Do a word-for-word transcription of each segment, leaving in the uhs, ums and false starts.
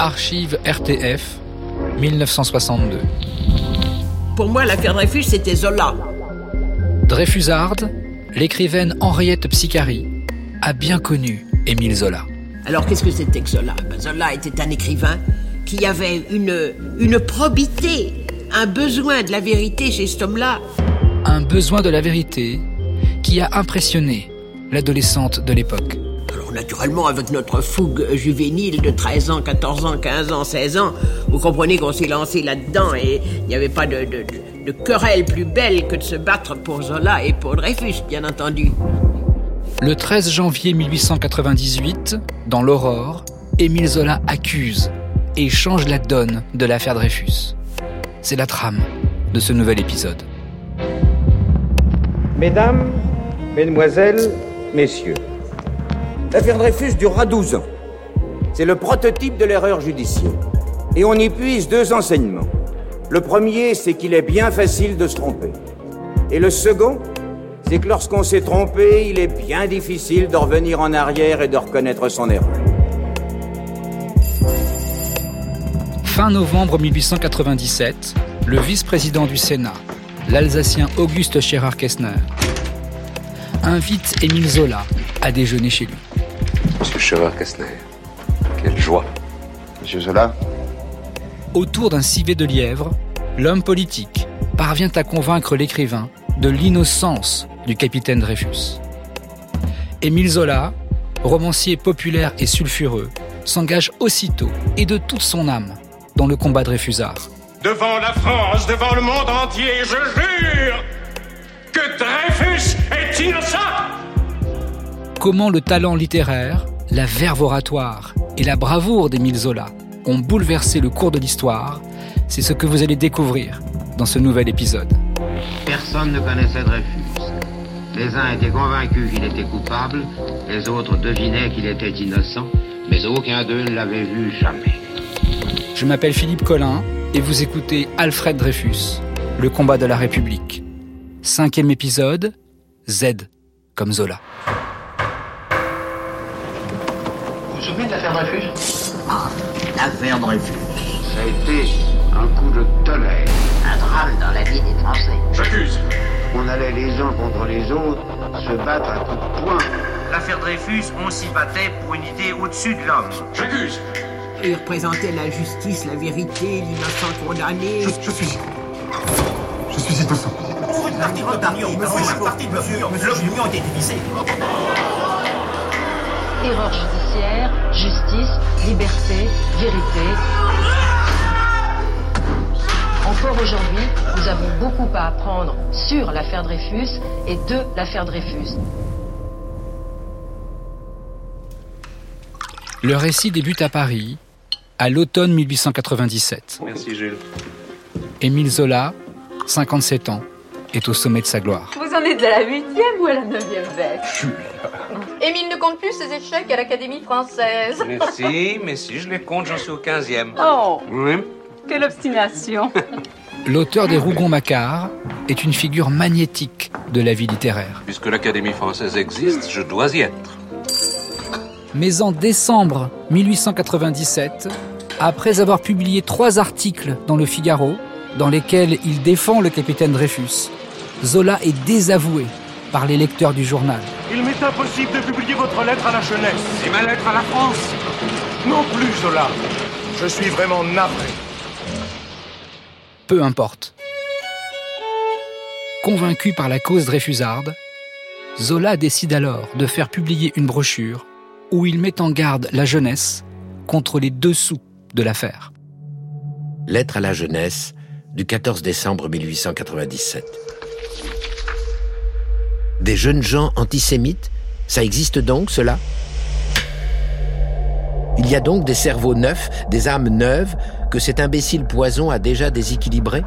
Archives R T F, dix-neuf cent soixante-deux. Pour moi, l'affaire Dreyfus, c'était Zola. Dreyfusarde, l'écrivaine Henriette Psicari, a bien connu Émile Zola. Alors, qu'est-ce que c'était que Zola? Ben, Zola était un écrivain qui avait une, une probité, un besoin de la vérité chez cet homme-là. Un besoin de la vérité qui a impressionné l'adolescente de l'époque. Alors, naturellement, avec notre fougue juvénile de treize ans, quatorze ans, quinze ans, seize ans, vous comprenez qu'on s'est lancé là-dedans et il n'y avait pas de, de, de, de querelle plus belle que de se battre pour Zola et pour Dreyfus, bien entendu. Le treize janvier mille huit cent quatre-vingt-dix-huit, dans l'Aurore, Émile Zola accuse et change la donne de l'affaire Dreyfus. C'est la trame de ce nouvel épisode. Mesdames, Mesdemoiselles, Messieurs, l'affaire Dreyfus durera douze ans. C'est le prototype de l'erreur judiciaire. Et on y puise deux enseignements. Le premier, c'est qu'il est bien facile de se tromper. Et le second, c'est que lorsqu'on s'est trompé, il est bien difficile de revenir en arrière et de reconnaître son erreur. Fin novembre mille huit cent quatre-vingt-dix-sept, le vice-président du Sénat, l'Alsacien Auguste Schérard-Kessner, invite Émile Zola à déjeuner chez lui. Monsieur Schérard-Kessner, quelle joie. Monsieur Zola. Autour d'un civet de lièvre, l'homme politique parvient à convaincre l'écrivain de l'innocence du capitaine Dreyfus. Émile Zola, romancier populaire et sulfureux, s'engage aussitôt et de toute son âme dans le combat dreyfusard. Devant la France, devant le monde entier, je jure que Dreyfus est innocent. Comment le talent littéraire, la verve oratoire et la bravoure d'Émile Zola ont bouleversé le cours de l'histoire, c'est ce que vous allez découvrir dans ce nouvel épisode. Personne ne connaissait Dreyfus. Les uns étaient convaincus qu'il était coupable, les autres devinaient qu'il était innocent, mais aucun d'eux ne l'avait vu jamais. Je m'appelle Philippe Collin et vous écoutez Alfred Dreyfus, le combat de la République. Cinquième épisode, Z comme Zola. Vous vous souvenez de l'affaire Dreyfus? Ah, l'affaire Dreyfus. Ça a été un coup de tonnerre. Un drame dans la vie des Français. J'accuse. On allait les uns contre les autres se battre à coups de poing. L'affaire Dreyfus, on s'y battait pour une idée au-dessus de l'homme. J'accuse. Il représentait la justice, la vérité, l'innocent condamné. Je, je suis... Je suis innocent. Pour une partie de l'opinion, pour une partie de l'opinion, l'opinion était divisée. Erreur judiciaire, justice, liberté, vérité. Encore aujourd'hui, nous avons beaucoup à apprendre sur l'affaire Dreyfus et de l'affaire Dreyfus. Le récit débute à Paris, à l'automne mille huit cent quatre-vingt-dix-sept. Merci Jules. Émile Zola, cinquante-sept ans, est au sommet de sa gloire. Vous en êtes à la huitième ou à la neuvième bête? Émile ne compte plus ses échecs à l'Académie française. Mais si, mais si, je les compte, j'en suis au quinzième. Oh, Oui. quelle obstination. L'auteur des Rougon-Macquart est une figure magnétique de la vie littéraire. Puisque l'Académie française existe, je dois y être. Mais en décembre mille huit cent quatre-vingt-dix-sept, après avoir publié trois articles dans le Figaro, dans lesquels il défend le capitaine Dreyfus, Zola est désavoué par les lecteurs du journal. Il m'est impossible de publier votre lettre à la jeunesse. Et ma lettre à la France? Non plus, Zola. Je suis vraiment navré. Peu importe. Convaincu par la cause dreyfusarde, Zola décide alors de faire publier une brochure où il met en garde la jeunesse contre les dessous de l'affaire. Lettre à la jeunesse du quatorze décembre mille huit cent quatre-vingt-dix-sept. Des jeunes gens antisémites, ça existe donc, cela? Il y a donc des cerveaux neufs, des âmes neuves, que cet imbécile poison a déjà déséquilibrés?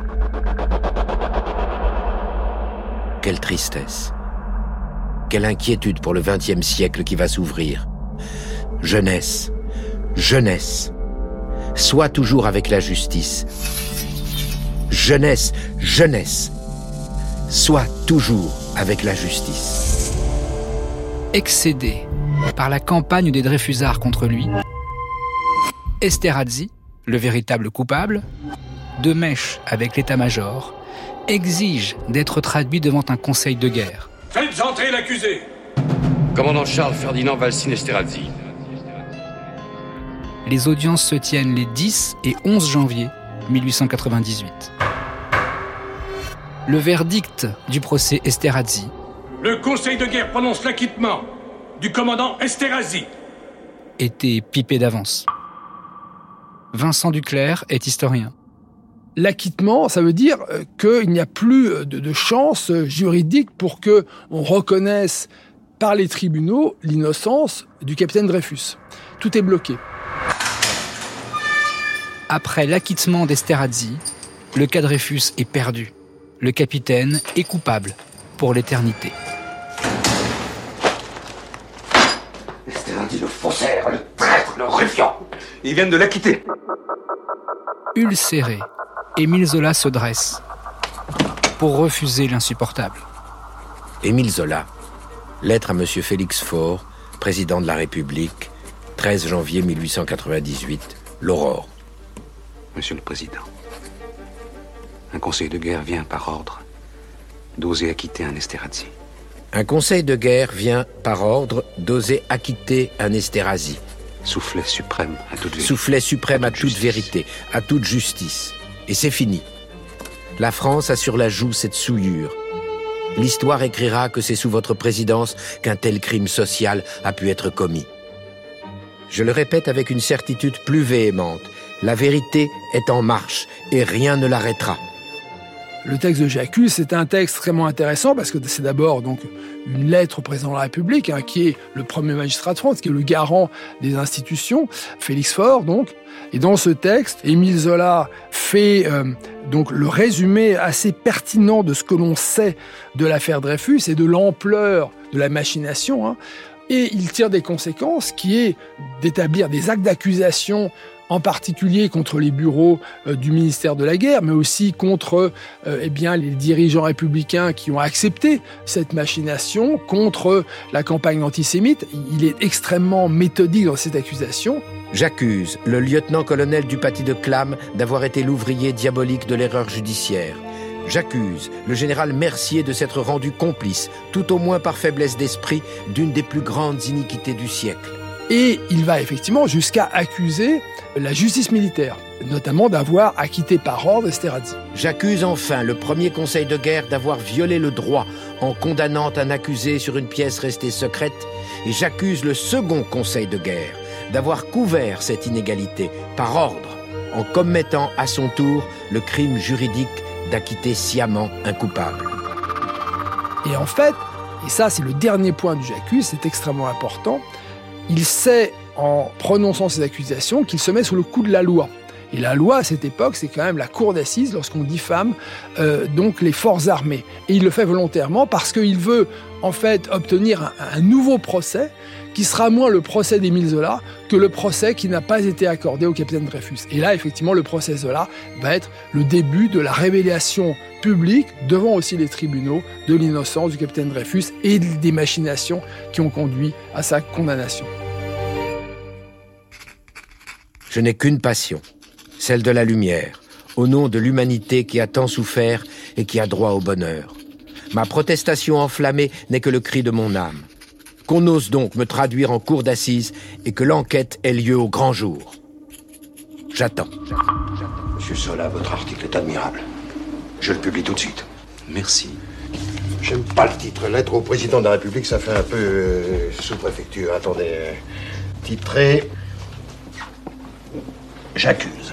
Quelle tristesse! Quelle inquiétude pour le vingtième siècle qui va s'ouvrir! Jeunesse, jeunesse, sois toujours avec la justice. Jeunesse, jeunesse, sois toujours avec la justice. Excédé par la campagne des Dreyfusards contre lui, Esterhazy, le véritable coupable, de mèche avec l'état-major, exige d'être traduit devant un conseil de guerre. Faites entrer l'accusé. Commandant Charles-Ferdinand Valsin-Esterhazy. Les audiences se tiennent les dix et onze janvier mille huit cent quatre-vingt-dix-huit. Le verdict du procès Esterhazy. Le conseil de guerre prononce l'acquittement du commandant Esterhazy. Était pipé d'avance. Vincent Duclerc est historien. L'acquittement, ça veut dire qu'il n'y a plus de, de chance juridique pour que on reconnaisse par les tribunaux l'innocence du capitaine Dreyfus. Tout est bloqué. Après l'acquittement d'Esterhazy, le cas Dreyfus est perdu. Le capitaine est coupable pour l'éternité. Esterhazy, le faussaire, le traître, le ruffian. Ils viennent de l'acquitter. Ulcéré, Émile Zola se dresse pour refuser l'insupportable. Émile Zola, lettre à M. Félix Faure, président de la République, treize janvier mille huit cent quatre-vingt-dix-huit, l'Aurore. Monsieur le Président, un conseil de guerre vient par ordre d'oser acquitter un Esterhazy. Un conseil de guerre vient par ordre d'oser acquitter un Esterhazy. Soufflet suprême à toute vérité. Soufflet suprême à toute, à toute vérité, à toute justice. Et c'est fini. La France a sur la joue cette souillure. L'histoire écrira que c'est sous votre présidence qu'un tel crime social a pu être commis. Je le répète avec une certitude plus véhémente. La vérité est en marche et rien ne l'arrêtera. Le texte de J'accuse, c'est un texte extrêmement intéressant parce que c'est d'abord donc une lettre au président de la République, hein, qui est le premier magistrat de France, qui est le garant des institutions, Félix Faure donc. Et dans ce texte, Émile Zola fait euh, donc le résumé assez pertinent de ce que l'on sait de l'affaire Dreyfus et de l'ampleur de la machination, hein. Et il tire des conséquences qui est d'établir des actes d'accusation en particulier contre les bureaux euh, du ministère de la Guerre, mais aussi contre euh, eh bien, les dirigeants républicains qui ont accepté cette machination, contre la campagne antisémite. Il est extrêmement méthodique dans cette accusation. J'accuse le lieutenant-colonel du Paty de Clam d'avoir été l'ouvrier diabolique de l'erreur judiciaire. J'accuse le général Mercier de s'être rendu complice, tout au moins par faiblesse d'esprit, d'une des plus grandes iniquités du siècle. Et il va effectivement jusqu'à accuser la justice militaire, notamment d'avoir acquitté par ordre Esterhazy. J'accuse enfin le premier conseil de guerre d'avoir violé le droit en condamnant un accusé sur une pièce restée secrète, et j'accuse le second conseil de guerre d'avoir couvert cette inégalité par ordre en commettant à son tour le crime juridique d'acquitter sciemment un coupable. Et en fait, et ça c'est le dernier point du J'accuse, c'est extrêmement important, il sait, en prononçant ces accusations, qu'il se met sous le coup de la loi. Et la loi, à cette époque, c'est quand même la cour d'assises lorsqu'on diffame euh, donc les forces armées. Et il le fait volontairement parce qu'il veut, en fait, obtenir un, un nouveau procès qui sera moins le procès d'Émile Zola que le procès qui n'a pas été accordé au capitaine Dreyfus. Et là, effectivement, le procès Zola va être le début de la révélation publique, devant aussi les tribunaux, de l'innocence du capitaine Dreyfus et des machinations qui ont conduit à sa condamnation. Je n'ai qu'une passion, celle de la lumière, au nom de l'humanité qui a tant souffert et qui a droit au bonheur. Ma protestation enflammée n'est que le cri de mon âme. Qu'on ose donc me traduire en cour d'assises et que l'enquête ait lieu au grand jour. J'attends. Monsieur Zola, votre article est admirable. Je le publie tout de suite. Merci. J'aime pas le titre. Lettre au président de la République, ça fait un peu euh, sous-préfecture. Attendez. Euh, titré... J'accuse.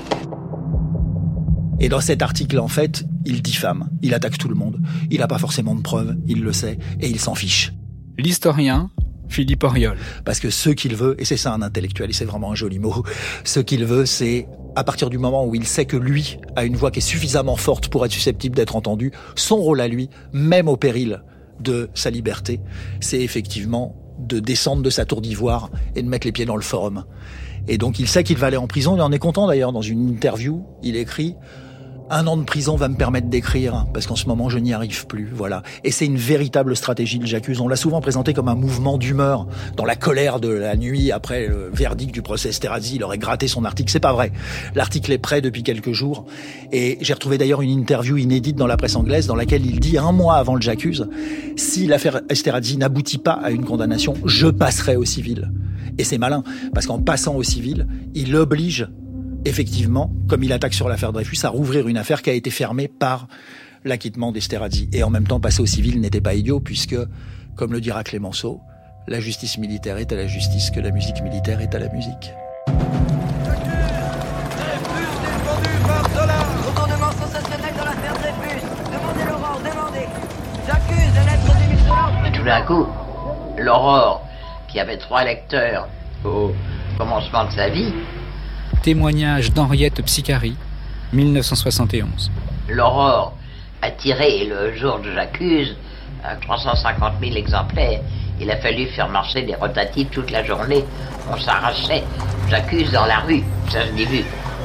Et dans cet article, en fait, il diffame. Il attaque tout le monde. Il n'a pas forcément de preuves, il le sait, et il s'en fiche. L'historien Philippe Auriol. Parce que ce qu'il veut, et c'est ça un intellectuel, et c'est vraiment un joli mot, ce qu'il veut, c'est, à partir du moment où il sait que lui a une voix qui est suffisamment forte pour être susceptible d'être entendu, son rôle à lui, même au péril de sa liberté, c'est effectivement de descendre de sa tour d'ivoire et de mettre les pieds dans le forum. Et donc il sait qu'il va aller en prison, il en est content d'ailleurs. Dans une interview, il écrit Un an de prison va me permettre d'écrire, parce qu'en ce moment, je n'y arrive plus, voilà. Et c'est une véritable stratégie de J'accuse. On l'a souvent présenté comme un mouvement d'humeur. Dans la colère de la nuit, après le verdict du procès Esterhazy, il aurait gratté son article. C'est pas vrai. L'article est prêt depuis quelques jours. Et j'ai retrouvé d'ailleurs une interview inédite dans la presse anglaise, dans laquelle il dit, un mois avant le J'accuse, si l'affaire Esterhazy n'aboutit pas à une condamnation, je passerai au civil. Et c'est malin, parce qu'en passant au civil, il oblige effectivement, comme il attaque sur l'affaire Dreyfus, à rouvrir une affaire qui a été fermée par l'acquittement d'Esterhazy. Et en même temps, passer au civil n'était pas idiot, puisque, comme le dira Clémenceau, la justice militaire est à la justice que la musique militaire est à la musique. Retournement sensationnel dans l'affaire Dreyfus. Demandez l'Aurore, demandez. J'accuse la lettre d'Émile Zola. Mais tout d'un coup, l'Aurore, qui avait trois lecteurs au commencement de sa vie, témoignage d'Henriette Psicari, dix-neuf cent soixante et onze. l'Aurore a tiré le jour de J'accuse à trois cent cinquante mille exemplaires. Il a fallu faire marcher des rotatives toute la journée. On s'arrachait J'accuse dans la rue, ça je l'ai vu.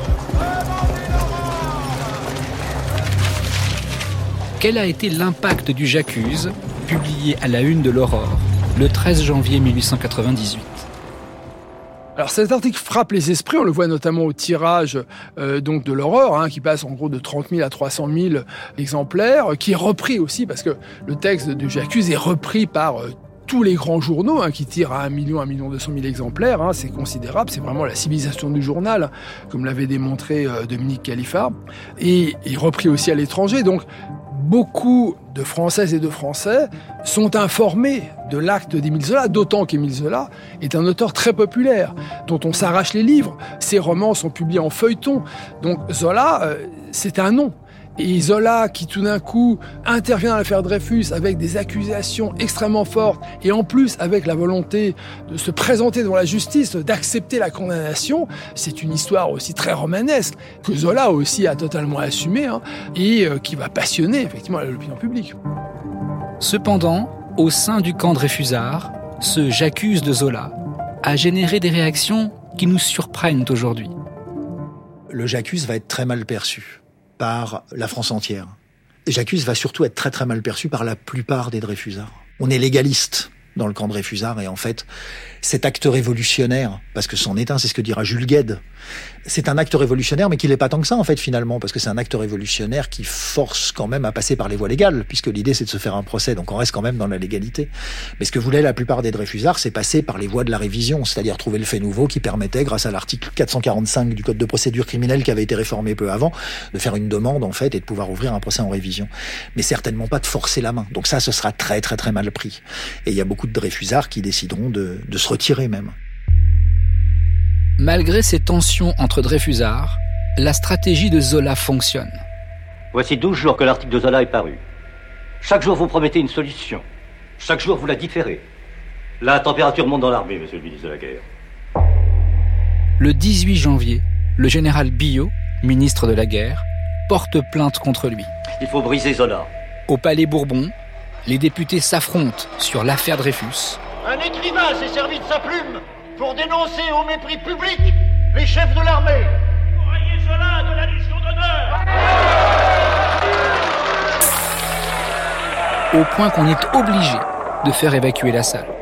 Quel a été l'impact du J'accuse, publié à la une de l'Aurore, le treize janvier mille huit cent quatre-vingt-dix-huit? Alors cet article frappe les esprits, on le voit notamment au tirage euh, donc de l'Aurore, hein, qui passe en gros de trente mille à trois cent mille exemplaires, qui est repris aussi, parce que le texte de J'accuse est repris par euh, tous les grands journaux, hein, qui tirent à un million, un million deux cent mille exemplaires, hein, c'est considérable, c'est vraiment la civilisation du journal, comme l'avait démontré euh, Dominique Khalifa, et, et repris aussi à l'étranger, donc beaucoup de Françaises et de Français sont informés de l'acte d'Émile Zola, d'autant qu'Émile Zola est un auteur très populaire, dont on s'arrache les livres. Ses romans sont publiés en feuilleton. Donc Zola, euh, c'est un nom. Et Zola, qui tout d'un coup intervient dans l'affaire Dreyfus avec des accusations extrêmement fortes, et en plus avec la volonté de se présenter devant la justice, d'accepter la condamnation, c'est une histoire aussi très romanesque, que Zola aussi a totalement assumé, hein, et euh, qui va passionner effectivement l'opinion publique. Cependant, au sein du camp Dreyfusard, ce J'accuse de Zola a généré des réactions qui nous surprennent aujourd'hui. Le J'accuse va être très mal perçu par la France entière. Et J'accuse va surtout être très très mal perçu par la plupart des Dreyfusards. On est légaliste dans le camp Dreyfusard, et en fait, cet acte révolutionnaire, parce que c'en est un, c'est ce que dira Jules Guesde, c'est un acte révolutionnaire, mais qui n'est pas tant que ça, en fait, finalement, parce que c'est un acte révolutionnaire qui force quand même à passer par les voies légales, puisque l'idée, c'est de se faire un procès, donc on reste quand même dans la légalité. Mais ce que voulaient la plupart des Dreyfusards, c'est passer par les voies de la révision, c'est-à-dire trouver le fait nouveau qui permettait, grâce à l'article quatre cent quarante-cinq du Code de procédure criminelle qui avait été réformé peu avant, de faire une demande, en fait, et de pouvoir ouvrir un procès en révision. Mais certainement pas de forcer la main. Donc ça, ce sera très très très mal pris. Et il y a beaucoup de Dreyfusards qui décideront de, de se retirer même. Malgré ces tensions entre Dreyfusards, la stratégie de Zola fonctionne. Voici douze jours que l'article de Zola est paru. Chaque jour, vous promettez une solution. Chaque jour, vous la différez. La température monte dans l'armée, monsieur le ministre de la Guerre. Le dix-huit janvier, le général Billot, ministre de la Guerre, porte plainte contre lui. Il faut briser Zola. Au Palais Bourbon, les députés s'affrontent sur l'affaire Dreyfus. Un écrivain s'est servi de sa plume pour dénoncer au mépris public les chefs de l'armée. Railler Zola de la Légion d'honneur. Au point qu'on est obligé de faire évacuer la salle.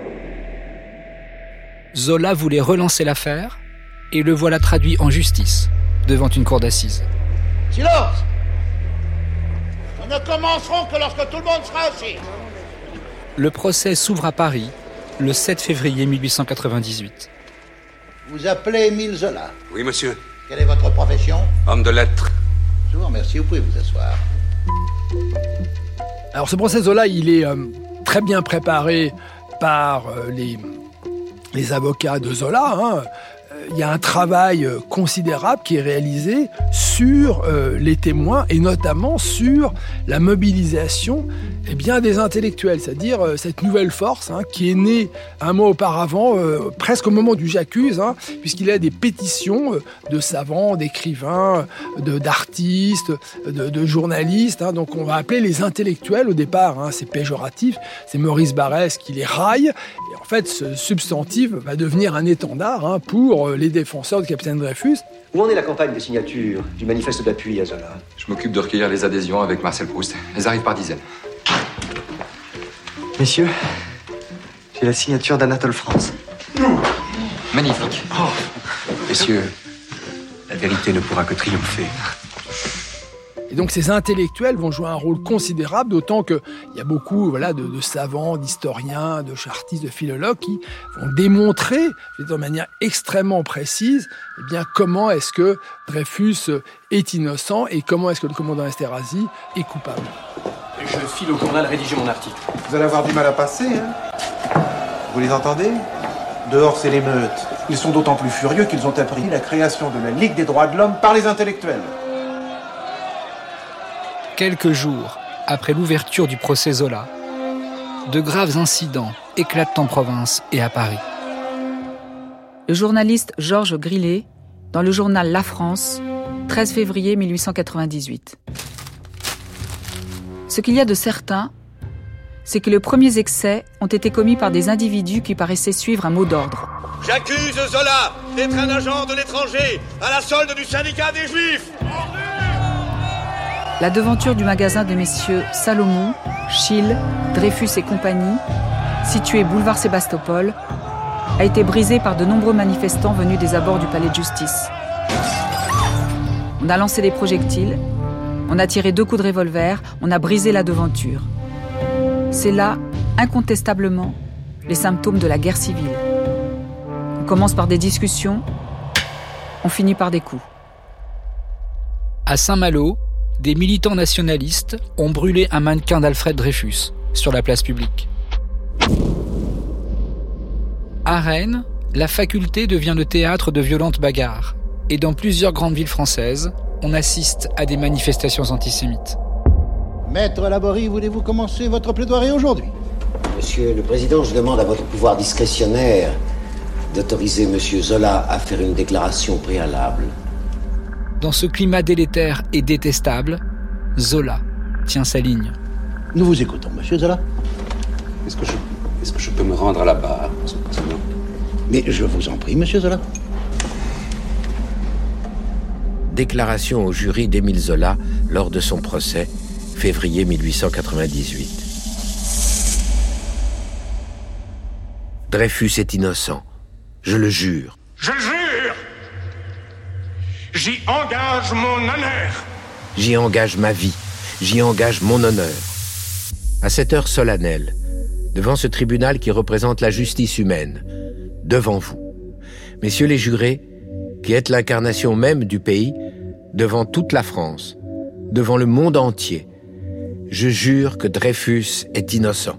Zola voulait relancer l'affaire et le voilà traduit en justice devant une cour d'assises. Silence! Nous ne commencerons que lorsque tout le monde sera assis. Le procès s'ouvre à Paris le sept février mille huit cent quatre-vingt-dix-huit. Vous appelez Émile Zola. Oui, monsieur. Quelle est votre profession? Homme de lettres. Je vous remercie, vous pouvez vous asseoir. Alors ce procès Zola, il est euh, très bien préparé par euh, les, les avocats de Zola, hein. Il y a un travail considérable qui est réalisé sur euh, les témoins et notamment sur la mobilisation eh bien, des intellectuels, c'est-à-dire euh, cette nouvelle force hein, qui est née un mois auparavant, euh, presque au moment du J'accuse, hein, puisqu'il y a des pétitions euh, de savants, d'écrivains, de, d'artistes, de, de journalistes. Hein, donc on va appeler les intellectuels au départ, hein, c'est péjoratif, c'est Maurice Barrès qui les raille. Et en fait, ce substantif va devenir un étendard hein, pour euh, les défenseurs du capitaine Dreyfus. Où en est la campagne de signature du manifeste d'appui à Zola? Je m'occupe de recueillir les adhésions avec Marcel Proust. Elles arrivent par dizaines. Messieurs, j'ai la signature d'Anatole France. Magnifique. Oh. Messieurs, la vérité ne pourra que triompher. Et donc ces intellectuels vont jouer un rôle considérable, d'autant qu'il y a beaucoup voilà, de, de savants, d'historiens, de chartistes, de philologues qui vont démontrer de manière extrêmement précise eh bien, comment est-ce que Dreyfus est innocent et comment est-ce que le commandant Esterhazy est coupable. Je file au journal rédiger mon article. Vous allez avoir du mal à passer, hein? Vous les entendez? Dehors, c'est l'émeute. Ils sont d'autant plus furieux qu'ils ont appris la création de la Ligue des droits de l'homme par les intellectuels. Quelques jours après l'ouverture du procès Zola, de graves incidents éclatent en province et à Paris. Le journaliste Georges Grillet, dans le journal La France, treize février mille huit cent quatre-vingt-dix-huit. Ce qu'il y a de certain, c'est que les premiers excès ont été commis par des individus qui paraissaient suivre un mot d'ordre. J'accuse Zola d'être un agent de l'étranger à la solde du syndicat des Juifs. La devanture du magasin de messieurs Salomon, Schill, Dreyfus et compagnie, situé boulevard Sébastopol, a été brisée par de nombreux manifestants venus des abords du palais de justice. On a lancé des projectiles, on a tiré deux coups de revolver, on a brisé la devanture. C'est là, incontestablement, les symptômes de la guerre civile. On commence par des discussions, on finit par des coups. À Saint-Malo, des militants nationalistes ont brûlé un mannequin d'Alfred Dreyfus sur la place publique. À Rennes, la faculté devient le théâtre de violentes bagarres. Et dans plusieurs grandes villes françaises, on assiste à des manifestations antisémites. Maître Laborie, voulez-vous commencer votre plaidoirie aujourd'hui? Monsieur le Président, je demande à votre pouvoir discrétionnaire d'autoriser Monsieur Zola à faire une déclaration préalable. Dans ce climat délétère et détestable, Zola tient sa ligne. Nous vous écoutons, Monsieur Zola. Est-ce que je, est-ce que je peux me rendre à la barre, Monsieur le Président? Mais je vous en prie, Monsieur Zola. Déclaration au jury d'Émile Zola lors de son procès, février mille huit cent quatre-vingt-dix-huit. Dreyfus est innocent, je le jure. Je jure. J'y engage mon honneur. J'y engage ma vie, j'y engage mon honneur. À cette heure solennelle, devant ce tribunal qui représente la justice humaine, devant vous, messieurs les jurés, qui êtes l'incarnation même du pays, devant toute la France, devant le monde entier, je jure que Dreyfus est innocent.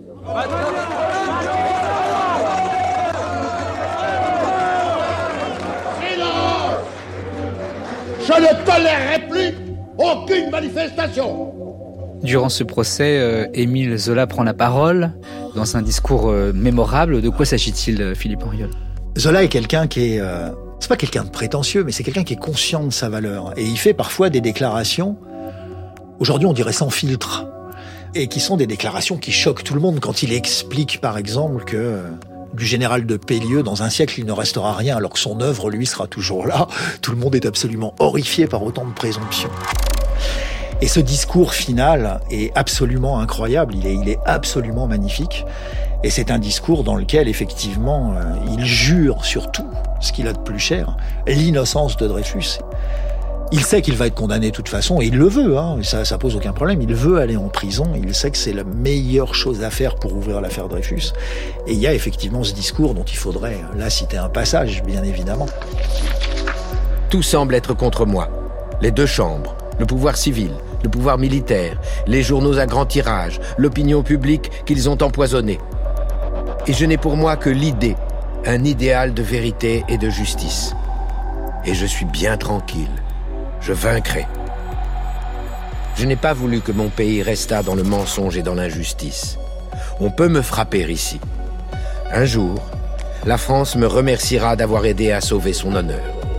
Je ne tolérerai plus aucune manifestation. Durant ce procès, euh, Émile Zola prend la parole dans un discours euh, mémorable. De quoi s'agit-il, Philippe Henriol? Zola est quelqu'un qui est... Euh, c'est pas quelqu'un de prétentieux, mais c'est quelqu'un qui est conscient de sa valeur. Et il fait parfois des déclarations, aujourd'hui on dirait sans filtre, et qui sont des déclarations qui choquent tout le monde quand il explique, par exemple, que... Euh, du général de Pellieux, dans un siècle, il ne restera rien, alors que son œuvre, lui, sera toujours là. Tout le monde est absolument horrifié par autant de présomptions. Et ce discours final est absolument incroyable, il est, il est absolument magnifique. Et c'est un discours dans lequel, effectivement, euh, il jure sur tout ce qu'il a de plus cher, l'innocence de Dreyfus. Il sait qu'il va être condamné de toute façon, et il le veut, hein, ça, ça pose aucun problème. Il veut aller en prison, il sait que c'est la meilleure chose à faire pour ouvrir l'affaire Dreyfus. Et il y a effectivement ce discours dont il faudrait, là, citer un passage, bien évidemment. Tout semble être contre moi. Les deux chambres, le pouvoir civil, le pouvoir militaire, les journaux à grand tirage, l'opinion publique qu'ils ont empoisonnée. Et je n'ai pour moi que l'idée, un idéal de vérité et de justice. Et je suis bien tranquille. Je vaincrai. Je n'ai pas voulu que mon pays restât dans le mensonge et dans l'injustice. On peut me frapper ici. Un jour, la France me remerciera d'avoir aidé à sauver son honneur.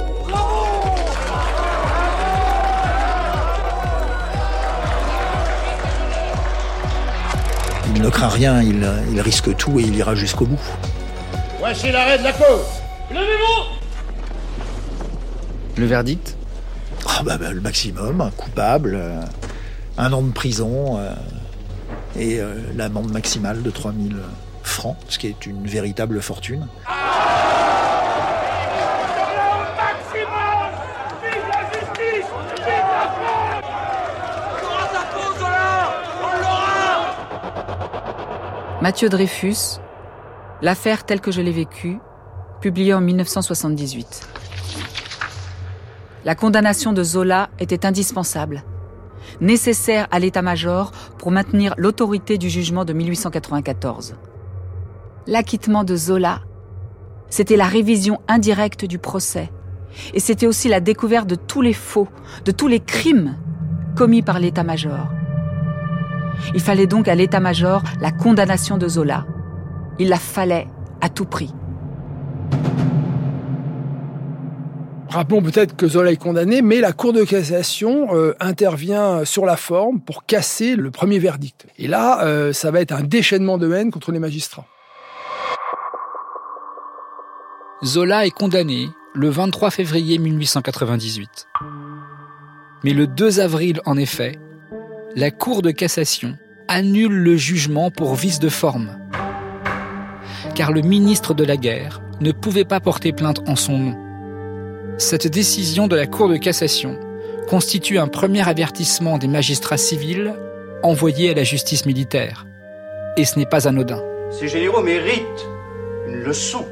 Il ne craint rien, il, il risque tout et il ira jusqu'au bout. Voici l'arrêt de la cause. Levez-vous. Le verdict ? oh, bah, bah, Le maximum, un coupable, euh, un an de prison euh, et euh, l'amende maximale de trois mille francs, ce qui est une véritable fortune. Mathieu Dreyfus, l'affaire telle que je l'ai vécue, publiée en mille neuf cent soixante-dix-huit. La condamnation de Zola était indispensable, nécessaire à l'état-major pour maintenir l'autorité du jugement de mille huit cent quatre-vingt-quatorze. L'acquittement de Zola, c'était la révision indirecte du procès, et c'était aussi la découverte de tous les faux, de tous les crimes commis par l'état-major. Il fallait donc à l'état-major la condamnation de Zola. Il la fallait à tout prix. Rappelons peut-être que Zola est condamné, mais la Cour de cassation euh, intervient sur la forme pour casser le premier verdict. Et là, euh, ça va être un déchaînement de haine contre les magistrats. Zola est condamné le vingt-trois février mille huit cent quatre-vingt-dix-huit. Mais le deux avril, en effet, la Cour de cassation annule le jugement pour vice de forme, car le ministre de la Guerre ne pouvait pas porter plainte en son nom. Cette décision de la Cour de cassation constitue un premier avertissement des magistrats civils envoyés à la justice militaire. Et ce n'est pas anodin. Ces généraux méritent une leçon.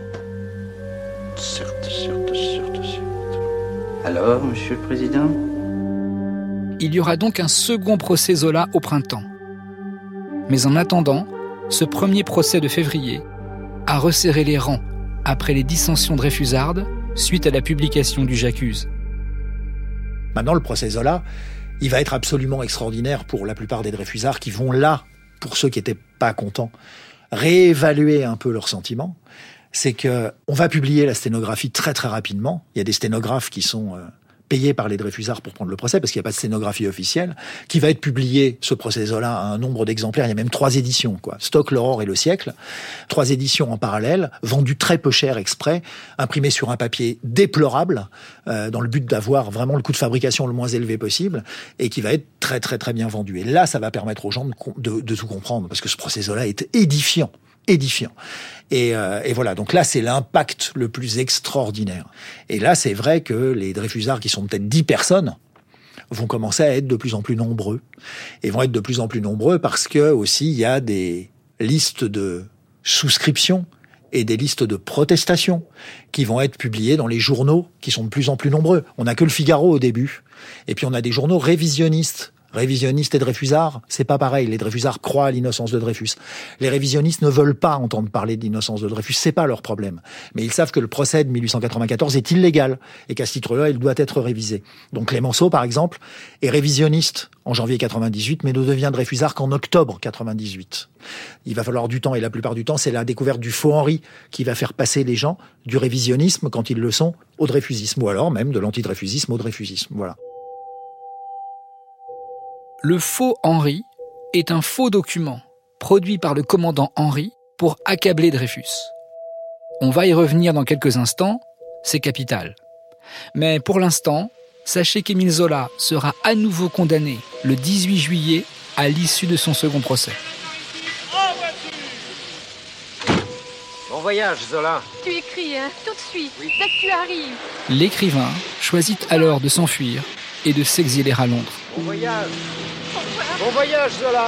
Certes, certes, certes, certes. Alors, Monsieur le Président ? Il y aura donc un second procès Zola au printemps. Mais en attendant, ce premier procès de février a resserré les rangs après les dissensions dreyfusardes suite à la publication du J'accuse. Maintenant, le procès Zola, il va être absolument extraordinaire pour la plupart des Dreyfusards qui vont là, pour ceux qui n'étaient pas contents, réévaluer un peu leurs sentiments. C'est que on va publier la sténographie très très rapidement. Il y a des sténographes qui sont euh, payés par les Dreyfusards pour prendre le procès parce qu'il n'y a pas de sténographie officielle, qui va être publié, ce procès Zola, à un nombre d'exemplaires. Il y a même trois éditions, quoi. Stock, l'Aurore et le Siècle. Trois éditions en parallèle, vendues très peu cher exprès, imprimées sur un papier déplorable, euh, dans le but d'avoir vraiment le coût de fabrication le moins élevé possible, et qui va être très très très bien vendu. Et là, ça va permettre aux gens de, de, de tout comprendre, parce que ce procès Zola est édifiant. édifiant. Et, euh, et voilà, donc là, c'est l'impact le plus extraordinaire. Et là, c'est vrai que les Dreyfusards, qui sont peut-être dix personnes, vont commencer à être de plus en plus nombreux. Et vont être de plus en plus nombreux parce que, aussi, il y a des listes de souscriptions et des listes de protestations qui vont être publiées dans les journaux, qui sont de plus en plus nombreux. On n'a que le Figaro au début. Et puis, on a des journaux révisionnistes. Révisionnistes et Dreyfusards, c'est pas pareil. Les Dreyfusards croient à l'innocence de Dreyfus. Les révisionnistes ne veulent pas entendre parler de l'innocence de Dreyfus. C'est pas leur problème. Mais ils savent que le procès de mille huit cent quatre-vingt-quatorze est illégal et qu'à ce titre-là, il doit être révisé. Donc Clémenceau, par exemple, est révisionniste en janvier quatre-vingt-dix-huit, mais ne devient Dreyfusard qu'en octobre quatre-vingt-dix-huit. Il va falloir du temps, et la plupart du temps, c'est la découverte du faux Henri qui va faire passer les gens du révisionnisme, quand ils le sont, au dreyfusisme, ou alors même de l'antidreyfusisme au dreyfusisme. Voilà. Le faux Henri est un faux document produit par le commandant Henri pour accabler Dreyfus. On va y revenir dans quelques instants, c'est capital. Mais pour l'instant, sachez qu'Émile Zola sera à nouveau condamné le dix-huit juillet à l'issue de son second procès. Bon voyage, Zola. Tu écris, hein, tout de suite, dès que tu arrives. L'écrivain choisit alors de s'enfuir et de s'exiler à Londres. Bon voyage. Bon voyage, Zola.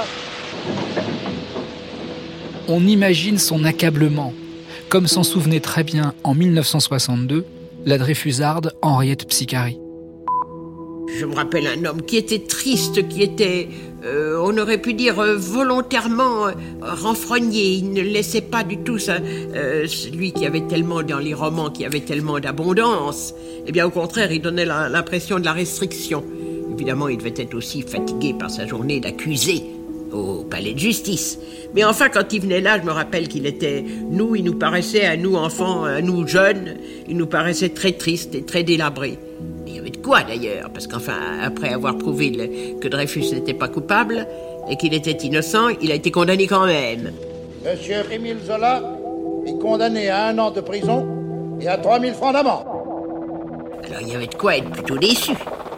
On imagine son accablement, comme s'en souvenait très bien en mille neuf cent soixante-deux la Dreyfusarde Henriette Psicari. Je me rappelle un homme qui était triste, qui était, euh, on aurait pu dire, euh, volontairement euh, renfrogné. Il ne laissait pas du tout ça, euh, celui qui avait tellement, dans les romans, qui avait tellement d'abondance. Eh bien, au contraire, il donnait la, l'impression de la restriction. Évidemment, il devait être aussi fatigué par sa journée d'accusé au palais de justice. Mais enfin, quand il venait là, je me rappelle qu'il était... Nous, il nous paraissait, à nous enfants, à nous jeunes, il nous paraissait très triste et très délabré. Il y avait de quoi, d'ailleurs, parce qu'enfin, après avoir prouvé le, que Dreyfus n'était pas coupable et qu'il était innocent, il a été condamné quand même. Monsieur Émile Zola est condamné à un an de prison et à trois mille francs d'amende. Alors il y avait de quoi être plutôt déçu.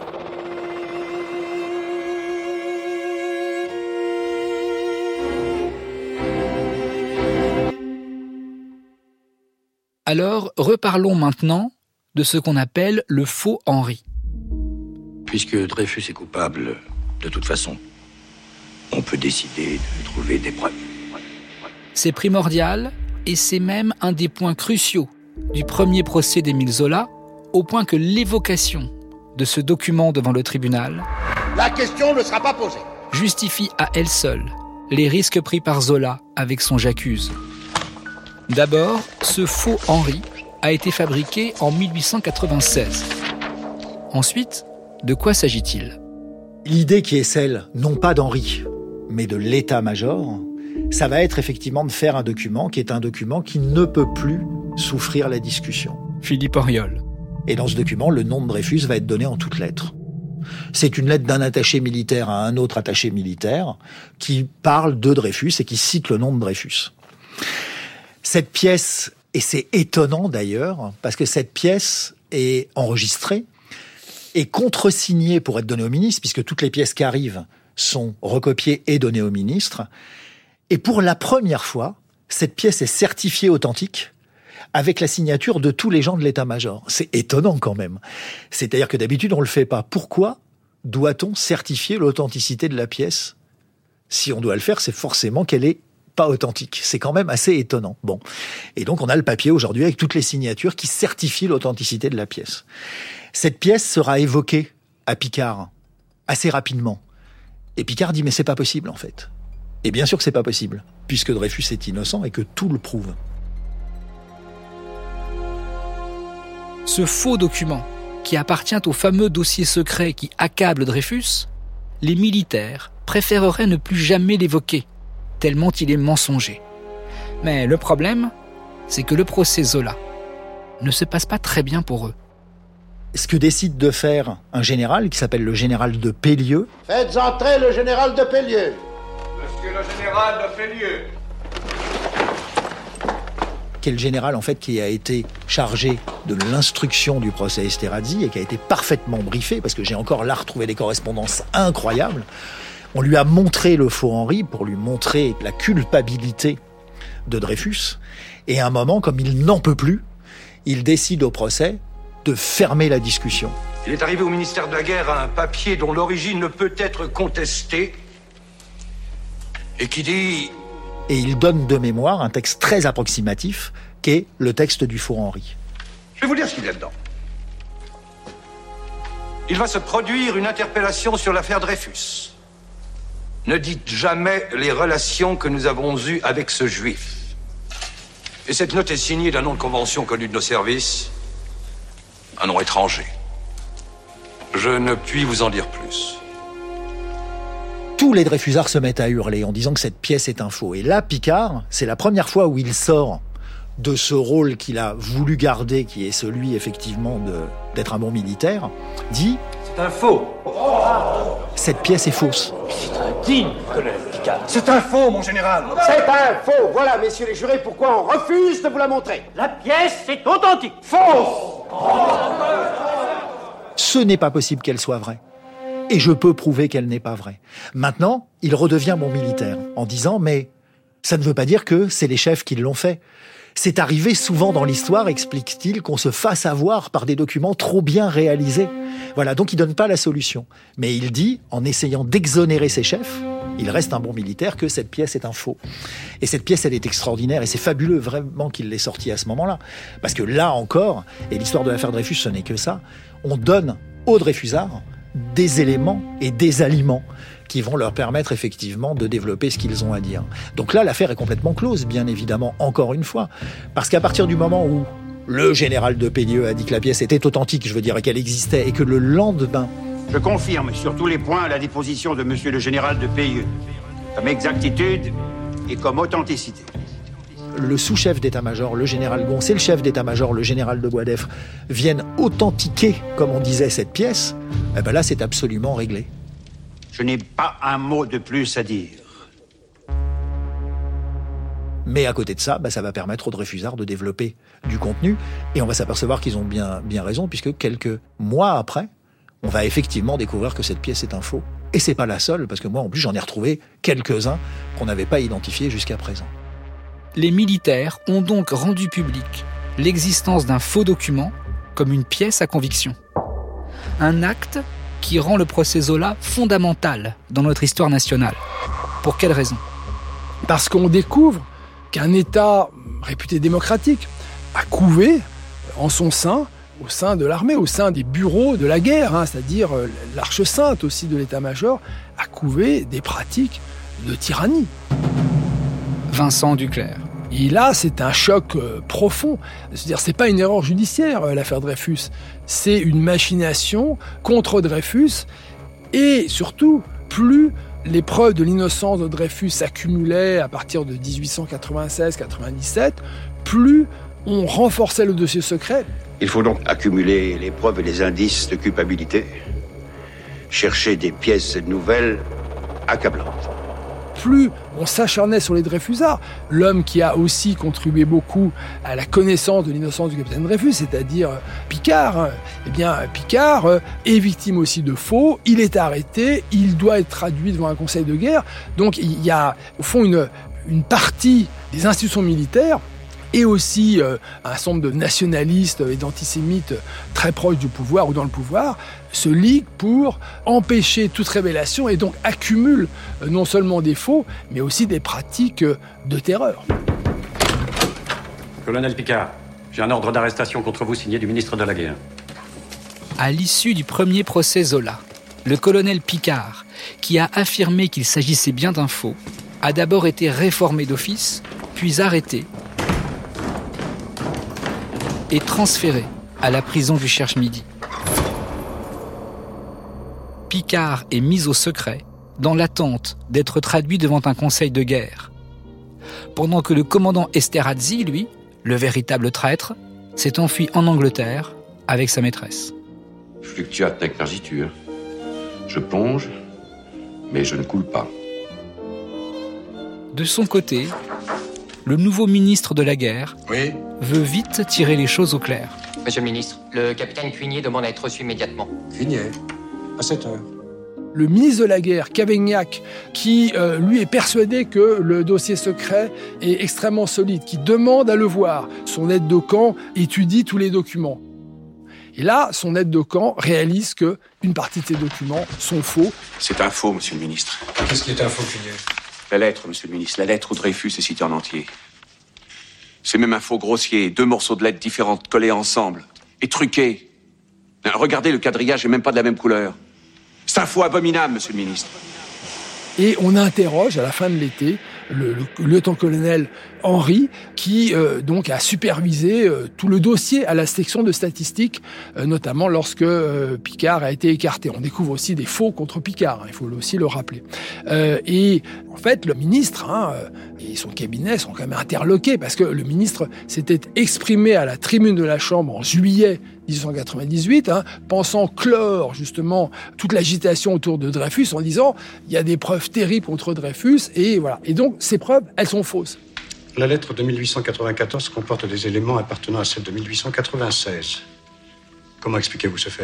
Alors, reparlons maintenant de ce qu'on appelle le faux Henri. Puisque Dreyfus est coupable, de toute façon, on peut décider de trouver des preuves. C'est primordial et c'est même un des points cruciaux du premier procès d'Émile Zola, au point que l'évocation de ce document devant le tribunal La question ne sera pas posée. justifie à elle seule les risques pris par Zola avec son J'accuse. D'abord, ce faux Henri a été fabriqué en mille huit cent quatre-vingt-seize. Ensuite, de quoi s'agit-il ? L'idée qui est celle, non pas d'Henri, mais de l'état-major, ça va être effectivement de faire un document qui est un document qui ne peut plus souffrir la discussion. Philippe Auriol. Et dans ce document, le nom de Dreyfus va être donné en toutes lettres. C'est une lettre d'un attaché militaire à un autre attaché militaire qui parle de Dreyfus et qui cite le nom de Dreyfus. Cette pièce, et c'est étonnant d'ailleurs, parce que cette pièce est enregistrée et contresignée pour être donnée au ministre, puisque toutes les pièces qui arrivent sont recopiées et données au ministre. Et pour la première fois, cette pièce est certifiée authentique avec la signature de tous les gens de l'état-major. C'est étonnant quand même. C'est-à-dire que d'habitude, on ne le fait pas. Pourquoi doit-on certifier l'authenticité de la pièce ? Si on doit le faire, c'est forcément qu'elle est pas authentique. C'est quand même assez étonnant. Bon. Et donc, on a le papier aujourd'hui avec toutes les signatures qui certifient l'authenticité de la pièce. Cette pièce sera évoquée à Picard assez rapidement. Et Picard dit, mais c'est pas possible, en fait. Et bien sûr que c'est pas possible, puisque Dreyfus est innocent et que tout le prouve. Ce faux document, qui appartient au fameux dossier secret qui accable Dreyfus, les militaires préféreraient ne plus jamais l'évoquer, tellement il est mensonger. Mais le problème, c'est que le procès Zola ne se passe pas très bien pour eux. Ce que décide de faire un général, qui s'appelle le général de Pellieux... Faites entrer le général de Pellieux. Monsieur le général de Pellieux. Qui est le général, en fait, qui a été chargé de l'instruction du procès Esterhazy et qui a été parfaitement briefé, parce que j'ai encore là retrouvé des correspondances incroyables. On lui a montré le faux Henri pour lui montrer la culpabilité de Dreyfus. Et à un moment, comme il n'en peut plus, il décide au procès de fermer la discussion. Il est arrivé au ministère de la Guerre un papier dont l'origine ne peut être contestée et qui dit... Et il donne de mémoire un texte très approximatif qui est le texte du faux Henri. Je vais vous dire ce qu'il y a dedans. Il va se produire une interpellation sur l'affaire Dreyfus. Ne dites jamais les relations que nous avons eues avec ce juif. Et cette note est signée d'un nom de convention connu de nos services, un nom étranger. Je ne puis vous en dire plus. Tous les Dreyfusards se mettent à hurler en disant que cette pièce est un faux. Et là, Picard, c'est la première fois où il sort de ce rôle qu'il a voulu garder, qui est celui, effectivement, de, d'être un bon militaire, dit... C'est un faux. Cette pièce est fausse. C'est un digne colonel Picard. C'est un faux, mon général. C'est un faux. Voilà, messieurs les jurés, pourquoi on refuse de vous la montrer. La pièce est authentique. Fausse. Ce n'est pas possible qu'elle soit vraie. Et je peux prouver qu'elle n'est pas vraie. Maintenant, il redevient bon militaire en disant « mais ça ne veut pas dire que c'est les chefs qui l'ont fait ». C'est arrivé souvent dans l'histoire, explique-t-il, qu'on se fasse avoir par des documents trop bien réalisés. Voilà, donc il donne pas la solution. Mais il dit, en essayant d'exonérer ses chefs, il reste un bon militaire, que cette pièce est un faux. Et cette pièce, elle est extraordinaire, et c'est fabuleux vraiment qu'il l'ait sortie à ce moment-là. Parce que là encore, et l'histoire de l'affaire Dreyfus, ce n'est que ça, on donne aux Dreyfusards des éléments et des aliments qui vont leur permettre effectivement de développer ce qu'ils ont à dire. Donc là, l'affaire est complètement close, bien évidemment, encore une fois. Parce qu'à partir du moment où le général de Pellieux a dit que la pièce était authentique, je veux dire qu'elle existait, et que le lendemain... Je confirme sur tous les points la déposition de monsieur le général de Pellieux, comme exactitude et comme authenticité. Le sous-chef d'état-major, le général Gons, et le chef d'état-major, le général de Boisdeffre, viennent authentiquer, comme on disait, cette pièce, eh ben là, c'est absolument réglé. Je n'ai pas un mot de plus à dire. Mais à côté de ça, bah, ça va permettre aux Dreyfusards de développer du contenu. Et on va s'apercevoir qu'ils ont bien, bien raison, puisque quelques mois après, on va effectivement découvrir que cette pièce est un faux. Et c'est pas la seule, parce que moi, en plus, j'en ai retrouvé quelques-uns qu'on n'avait pas identifiés jusqu'à présent. Les militaires ont donc rendu public l'existence d'un faux document comme une pièce à conviction. Un acte qui rend le procès Zola fondamental dans notre histoire nationale. Pour quelle raison ? Parce qu'on découvre qu'un État réputé démocratique a couvé en son sein, au sein de l'armée, au sein des bureaux de la guerre, hein, c'est-à-dire l'Arche Sainte aussi de l'état-major, a couvé des pratiques de tyrannie. Vincent Duclerc. Et là, c'est un choc euh, profond. C'est-à-dire, c'est pas une erreur judiciaire, euh, l'affaire Dreyfus. C'est une machination contre Dreyfus. Et surtout, plus les preuves de l'innocence de Dreyfus s'accumulaient à partir de dix-huit cent quatre-vingt-seize quatre-vingt-dix-sept, plus on renforçait le dossier secret. Il faut donc accumuler les preuves et les indices de culpabilité. Chercher des pièces nouvelles accablantes. Plus on s'acharnait sur les Dreyfusards, l'homme qui a aussi contribué beaucoup à la connaissance de l'innocence du capitaine Dreyfus, c'est-à-dire Picard. Hein. Eh bien, Picard euh, est victime aussi de faux, il est arrêté, il doit être traduit devant un conseil de guerre. Donc il y a, au fond, une, une partie des institutions militaires et aussi euh, un certain nombre de nationalistes et d'antisémites très proches du pouvoir ou dans le pouvoir, se liguent pour empêcher toute révélation et donc accumulent euh, non seulement des faux, mais aussi des pratiques euh, de terreur. Colonel Picard, j'ai un ordre d'arrestation contre vous signé du ministre de la Guerre. À l'issue du premier procès Zola, le colonel Picard, qui a affirmé qu'il s'agissait bien d'un faux, a d'abord été réformé d'office, puis arrêté et transféré à la prison du Cherche-Midi. Picard est mis au secret dans l'attente d'être traduit devant un conseil de guerre, pendant que le commandant Esterhazy, lui, le véritable traître, s'est enfui en Angleterre avec sa maîtresse. Fluctuate avec mergiture. Je plonge, mais je ne coule pas. De son côté, le nouveau ministre de la guerre oui. veut vite tirer les choses au clair. Monsieur le ministre, le capitaine Cuinier demande à être reçu immédiatement. Cuinier, à sept heures. Le ministre de la guerre, Cavaignac, qui euh, lui est persuadé que le dossier secret est extrêmement solide, qui demande à le voir. Son aide de camp étudie tous les documents. Et là, son aide de camp réalise qu'une partie de ces documents sont faux. C'est un faux, monsieur le ministre. Qu'est-ce qui est un faux, Cuinier ? La lettre, monsieur le ministre, la lettre où Dreyfus est cité en entier. C'est même un faux grossier, deux morceaux de lettres différentes collés ensemble et truqués. Regardez, le quadrillage est même pas de la même couleur. C'est un faux abominable, monsieur le ministre. Et on interroge à la fin de l'été le, le lieutenant-colonel Henry, qui euh, donc a supervisé euh, tout le dossier à la section de statistiques, euh, notamment lorsque euh, Picard a été écarté. On découvre aussi des faux contre Picard, hein, il faut aussi le rappeler. Euh, et en fait, le ministre hein, et son cabinet sont quand même interloqués, parce que le ministre s'était exprimé à la tribune de la Chambre en juillet dix-huit cent quatre-vingt-dix-huit, hein, pensant clore justement toute l'agitation autour de Dreyfus en disant il y a des preuves terribles contre Dreyfus, et voilà. Et donc ces preuves, elles sont fausses. La lettre de mille huit cent quatre-vingt-quatorze comporte des éléments appartenant à celle de mille huit cent quatre-vingt-seize. Comment expliquez-vous ce fait ?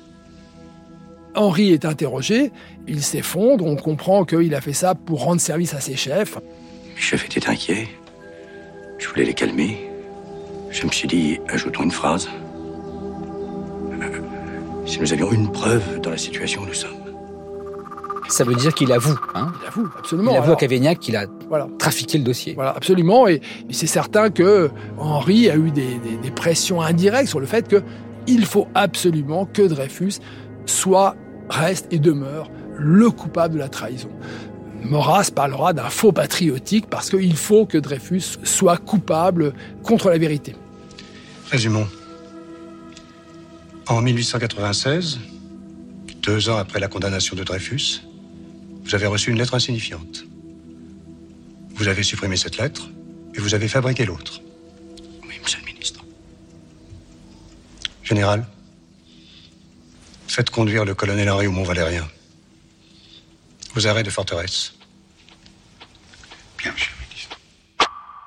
Henry est interrogé, il s'effondre, on comprend qu'il a fait ça pour rendre service à ses chefs. Mes chefs étaient inquiets. Je voulais les calmer. Je me suis dit, ajoutons une phrase. Euh, si nous avions une preuve dans la situation où nous sommes. Ça veut dire qu'il avoue, hein ? Il avoue, absolument. Il avoue Alors, à Cavaignac qu'il a voilà. trafiqué le dossier. Voilà, absolument. Et, et c'est certain que Henry a eu des, des, des pressions indirectes sur le fait qu'il faut absolument que Dreyfus soit, reste et demeure le coupable de la trahison. Maurras parlera d'un faux patriotique parce qu'il faut que Dreyfus soit coupable contre la vérité. Résumons. En mille huit cent quatre-vingt-seize, deux ans après la condamnation de Dreyfus, vous avez reçu une lettre insignifiante. Vous avez supprimé cette lettre et vous avez fabriqué l'autre. Oui, monsieur le ministre. Général, faites conduire le colonel Henry au Mont-Valérien, aux arrêts de forteresse. Bien, monsieur le ministre.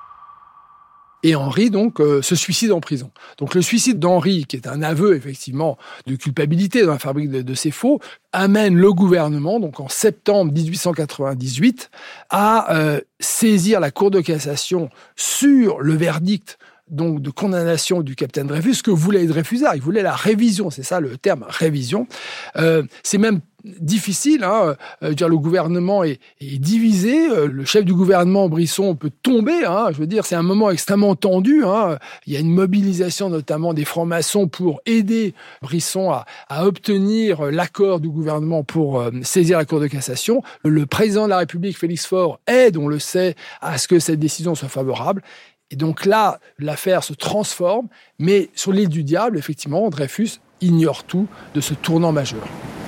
Et Henri, donc, euh, se suicide en prison. Donc, le suicide d'Henri, qui est un aveu, effectivement, de culpabilité dans la fabrique de, de ces faux, amène le gouvernement, donc en septembre dix-huit cent quatre-vingt-dix-huit, à euh, saisir la Cour de cassation sur le verdict donc de condamnation du capitaine Dreyfus, ce que voulait Dreyfusard. Il voulait la révision, c'est ça le terme, révision. Euh, c'est même difficile, hein, euh, dire le gouvernement est, est divisé, euh, le chef du gouvernement, Brisson, peut tomber, hein, je veux dire, c'est un moment extrêmement tendu, hein. Il y a une mobilisation notamment des francs-maçons pour aider Brisson à, à obtenir l'accord du gouvernement pour euh, saisir la Cour de cassation. Le président de la République, Félix Faure, aide, on le sait, à ce que cette décision soit favorable. Et donc là, l'affaire se transforme, mais sur l'île du Diable, effectivement, Dreyfus ignore tout de ce tournant majeur.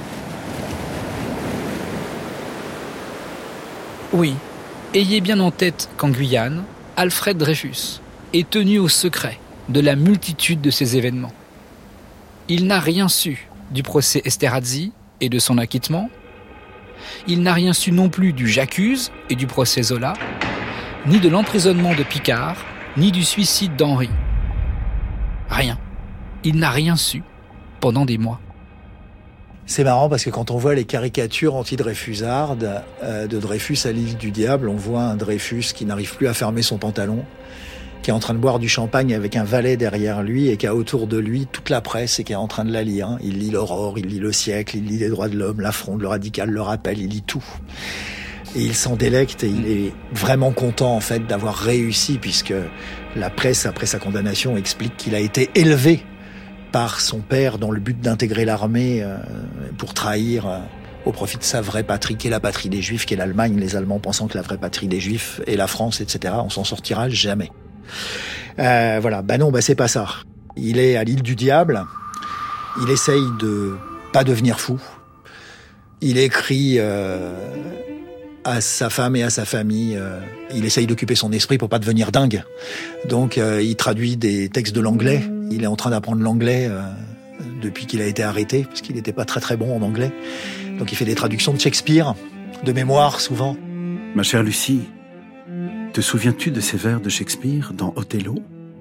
Oui, ayez bien en tête qu'en Guyane, Alfred Dreyfus est tenu au secret de la multitude de ces événements. Il n'a rien su du procès Esterhazy et de son acquittement. Il n'a rien su non plus du J'accuse et du procès Zola, ni de l'emprisonnement de Picard, ni du suicide d'Henri. Rien. Il n'a rien su pendant des mois. C'est marrant parce que quand on voit les caricatures anti-Dreyfusardes euh, de Dreyfus à l'île du Diable, on voit un Dreyfus qui n'arrive plus à fermer son pantalon, qui est en train de boire du champagne avec un valet derrière lui et qui a autour de lui toute la presse et qui est en train de la lire. Il lit l'Aurore, il lit Le Siècle, il lit les droits de l'homme, la Fronde, le Radical, le Rappel, il lit tout. Et il s'en délecte et il est vraiment content en fait d'avoir réussi puisque la presse après sa condamnation explique qu'il a été élevé par son père dans le but d'intégrer l'armée euh, pour trahir euh, au profit de sa vraie patrie, qui est la patrie des Juifs, qui est l'Allemagne, les Allemands pensant que la vraie patrie des Juifs est la France, et cetera. On s'en sortira jamais. Euh, voilà, bah non, bah c'est pas ça. Il est à l'île du Diable, il essaye de pas devenir fou, il écrit euh, à sa femme et à sa famille, euh, il essaye d'occuper son esprit pour pas devenir dingue. Donc euh, il traduit des textes de l'anglais. Il est en train d'apprendre l'anglais euh, depuis qu'il a été arrêté, parce qu'il n'était pas très très bon en anglais. Donc il fait des traductions de Shakespeare, de mémoire souvent. Ma chère Lucie, te souviens-tu de ces vers de Shakespeare dans Othello ?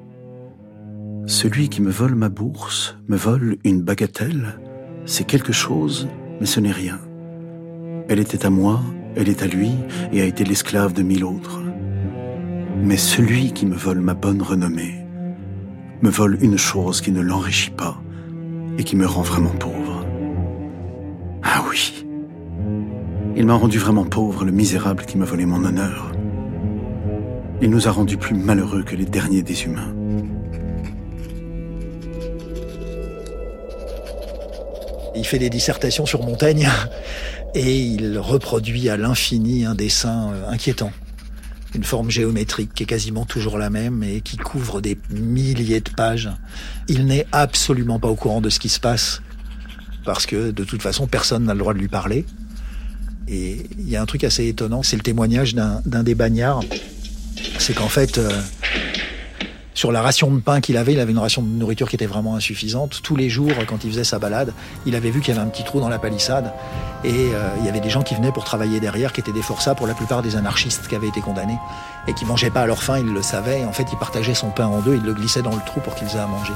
Celui qui me vole ma bourse, me vole une bagatelle, c'est quelque chose, mais ce n'est rien. Elle était à moi, elle est à lui, et a été l'esclave de mille autres. Mais celui qui me vole ma bonne renommée, me vole une chose qui ne l'enrichit pas et qui me rend vraiment pauvre. Ah oui, il m'a rendu vraiment pauvre, le misérable qui m'a volé mon honneur. Il nous a rendus plus malheureux que les derniers des humains. Il fait des dissertations sur Montaigne et il reproduit à l'infini un dessin inquiétant. Une forme géométrique qui est quasiment toujours la même et qui couvre des milliers de pages. Il n'est absolument pas au courant de ce qui se passe parce que de toute façon personne n'a le droit de lui parler. Et il y a un truc assez étonnant, c'est le témoignage d'un, d'un des bagnards. C'est qu'en fait, euh, sur la ration de pain qu'il avait, il avait une ration de nourriture qui était vraiment insuffisante. Tous les jours, quand il faisait sa balade, il avait vu qu'il y avait un petit trou dans la palissade et euh, il y avait des gens qui venaient pour travailler derrière, qui étaient des forçats, pour la plupart des anarchistes qui avaient été condamnés et qui mangeaient pas à leur faim, ils le savaient. Et en fait, il partageait son pain en deux, il le glissait dans le trou pour qu'ils aient à manger.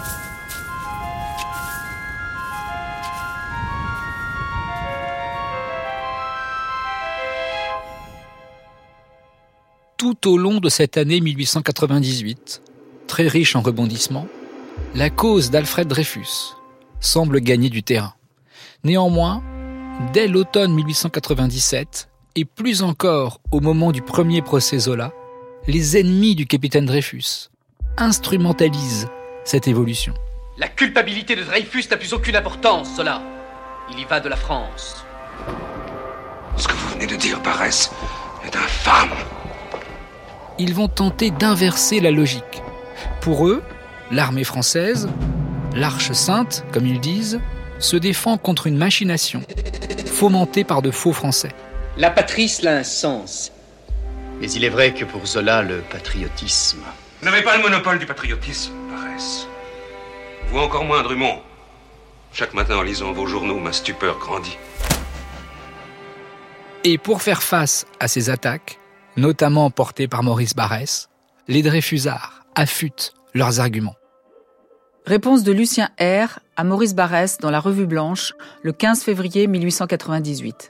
Tout au long de cette année mille huit cent quatre-vingt-dix-huit, très riche en rebondissements, la cause d'Alfred Dreyfus semble gagner du terrain. Néanmoins, dès l'automne mille huit cent quatre-vingt-dix-sept, et plus encore au moment du premier procès Zola, les ennemis du capitaine Dreyfus instrumentalisent cette évolution. La culpabilité de Dreyfus n'a plus aucune importance, Zola. Il y va de la France. Ce que vous venez de dire, Barrès, est infâme. Ils vont tenter d'inverser la logique. Pour eux, l'armée française, l'Arche Sainte, comme ils disent, se défend contre une machination, fomentée par de faux Français. La patrie, cela a un sens. Mais il est vrai que pour Zola, le patriotisme... Vous n'avez pas le monopole du patriotisme, Barrès. Vous encore moins, Drummond. Chaque matin, en lisant vos journaux, ma stupeur grandit. Et pour faire face à ces attaques, notamment portées par Maurice Barrès, les Dreyfusards affûtent leurs arguments. Réponse de Lucien R. à Maurice Barrès dans la Revue Blanche, le quinze février mille huit cent quatre-vingt-dix-huit.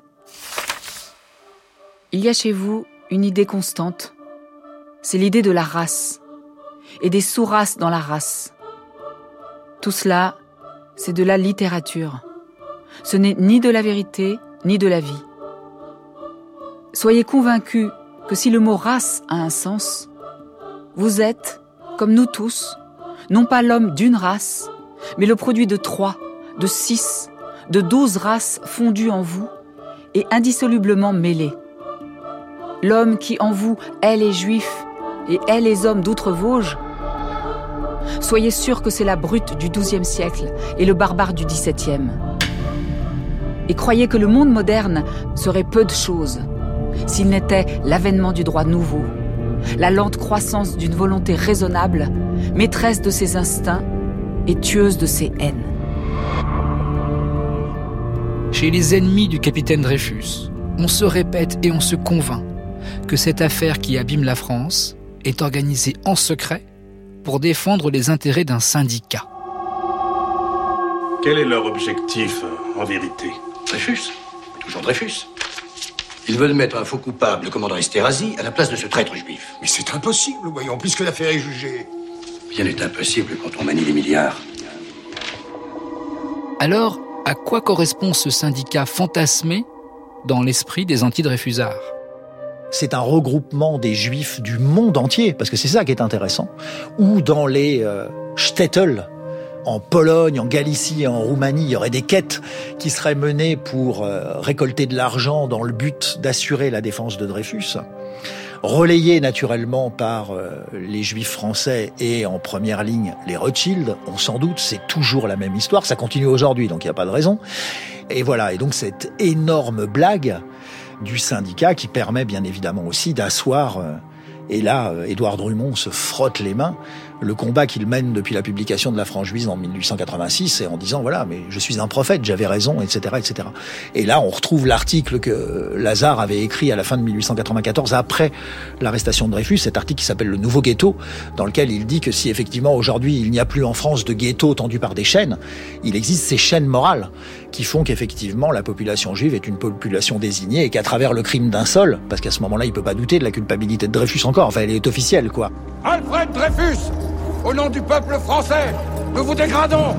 Il y a chez vous une idée constante. C'est l'idée de la race et des sous-races dans la race. Tout cela, c'est de la littérature. Ce n'est ni de la vérité, ni de la vie. Soyez convaincus que si le mot race a un sens, vous êtes, comme nous tous, non pas l'homme d'une race, mais le produit de trois, de six, de douze races fondues en vous et indissolublement mêlées. L'homme qui en vous est les Juifs et est les hommes d'Outre-Vosges, soyez sûrs que c'est la brute du douzième siècle et le barbare du dix-septième. Et croyez que le monde moderne serait peu de choses s'il n'était l'avènement du droit nouveau, la lente croissance d'une volonté raisonnable, maîtresse de ses instincts et tueuse de ses haines. Chez les ennemis du capitaine Dreyfus, on se répète et on se convainc que cette affaire qui abîme la France est organisée en secret pour défendre les intérêts d'un syndicat. Quel est leur objectif, en vérité? Dreyfus. Toujours Dreyfus. Ils veulent mettre un faux coupable, le commandant Esterhazy, à la place de ce traître juif. Mais c'est impossible, voyons, puisque l'affaire est jugée. Rien n'est impossible quand on manie les milliards. Alors, à quoi correspond ce syndicat fantasmé dans l'esprit des anti-Dreyfusards? C'est un regroupement des Juifs du monde entier, parce que c'est ça qui est intéressant, ou dans les euh, shtetl, en Pologne, en Galicie et en Roumanie, il y aurait des quêtes qui seraient menées pour euh, récolter de l'argent dans le but d'assurer la défense de Dreyfus, relayées naturellement par euh, les Juifs français et en première ligne les Rothschild. On s'en doute, c'est toujours la même histoire, ça continue aujourd'hui, donc il n'y a pas de raison. Et voilà, et donc cette énorme blague du syndicat qui permet bien évidemment aussi d'asseoir, euh, et là, euh, Édouard Drumont se frotte les mains, le combat qu'il mène depuis la publication de La Franchise en mille huit cent quatre-vingt-six, et en disant, voilà, mais je suis un prophète, j'avais raison, et cetera, et cetera. Et là, on retrouve l'article que Lazare avait écrit à la fin de mille huit cent quatre-vingt-quatorze, après l'arrestation de Dreyfus, cet article qui s'appelle Le Nouveau Ghetto, dans lequel il dit que si effectivement aujourd'hui il n'y a plus en France de ghetto tendu par des chaînes, il existe ces chaînes morales qui font qu'effectivement la population juive est une population désignée et qu'à travers le crime d'un seul, parce qu'à ce moment-là il peut pas douter de la culpabilité de Dreyfus encore, enfin elle est officielle quoi. Alfred Dreyfus, au nom du peuple français, nous vous dégradons.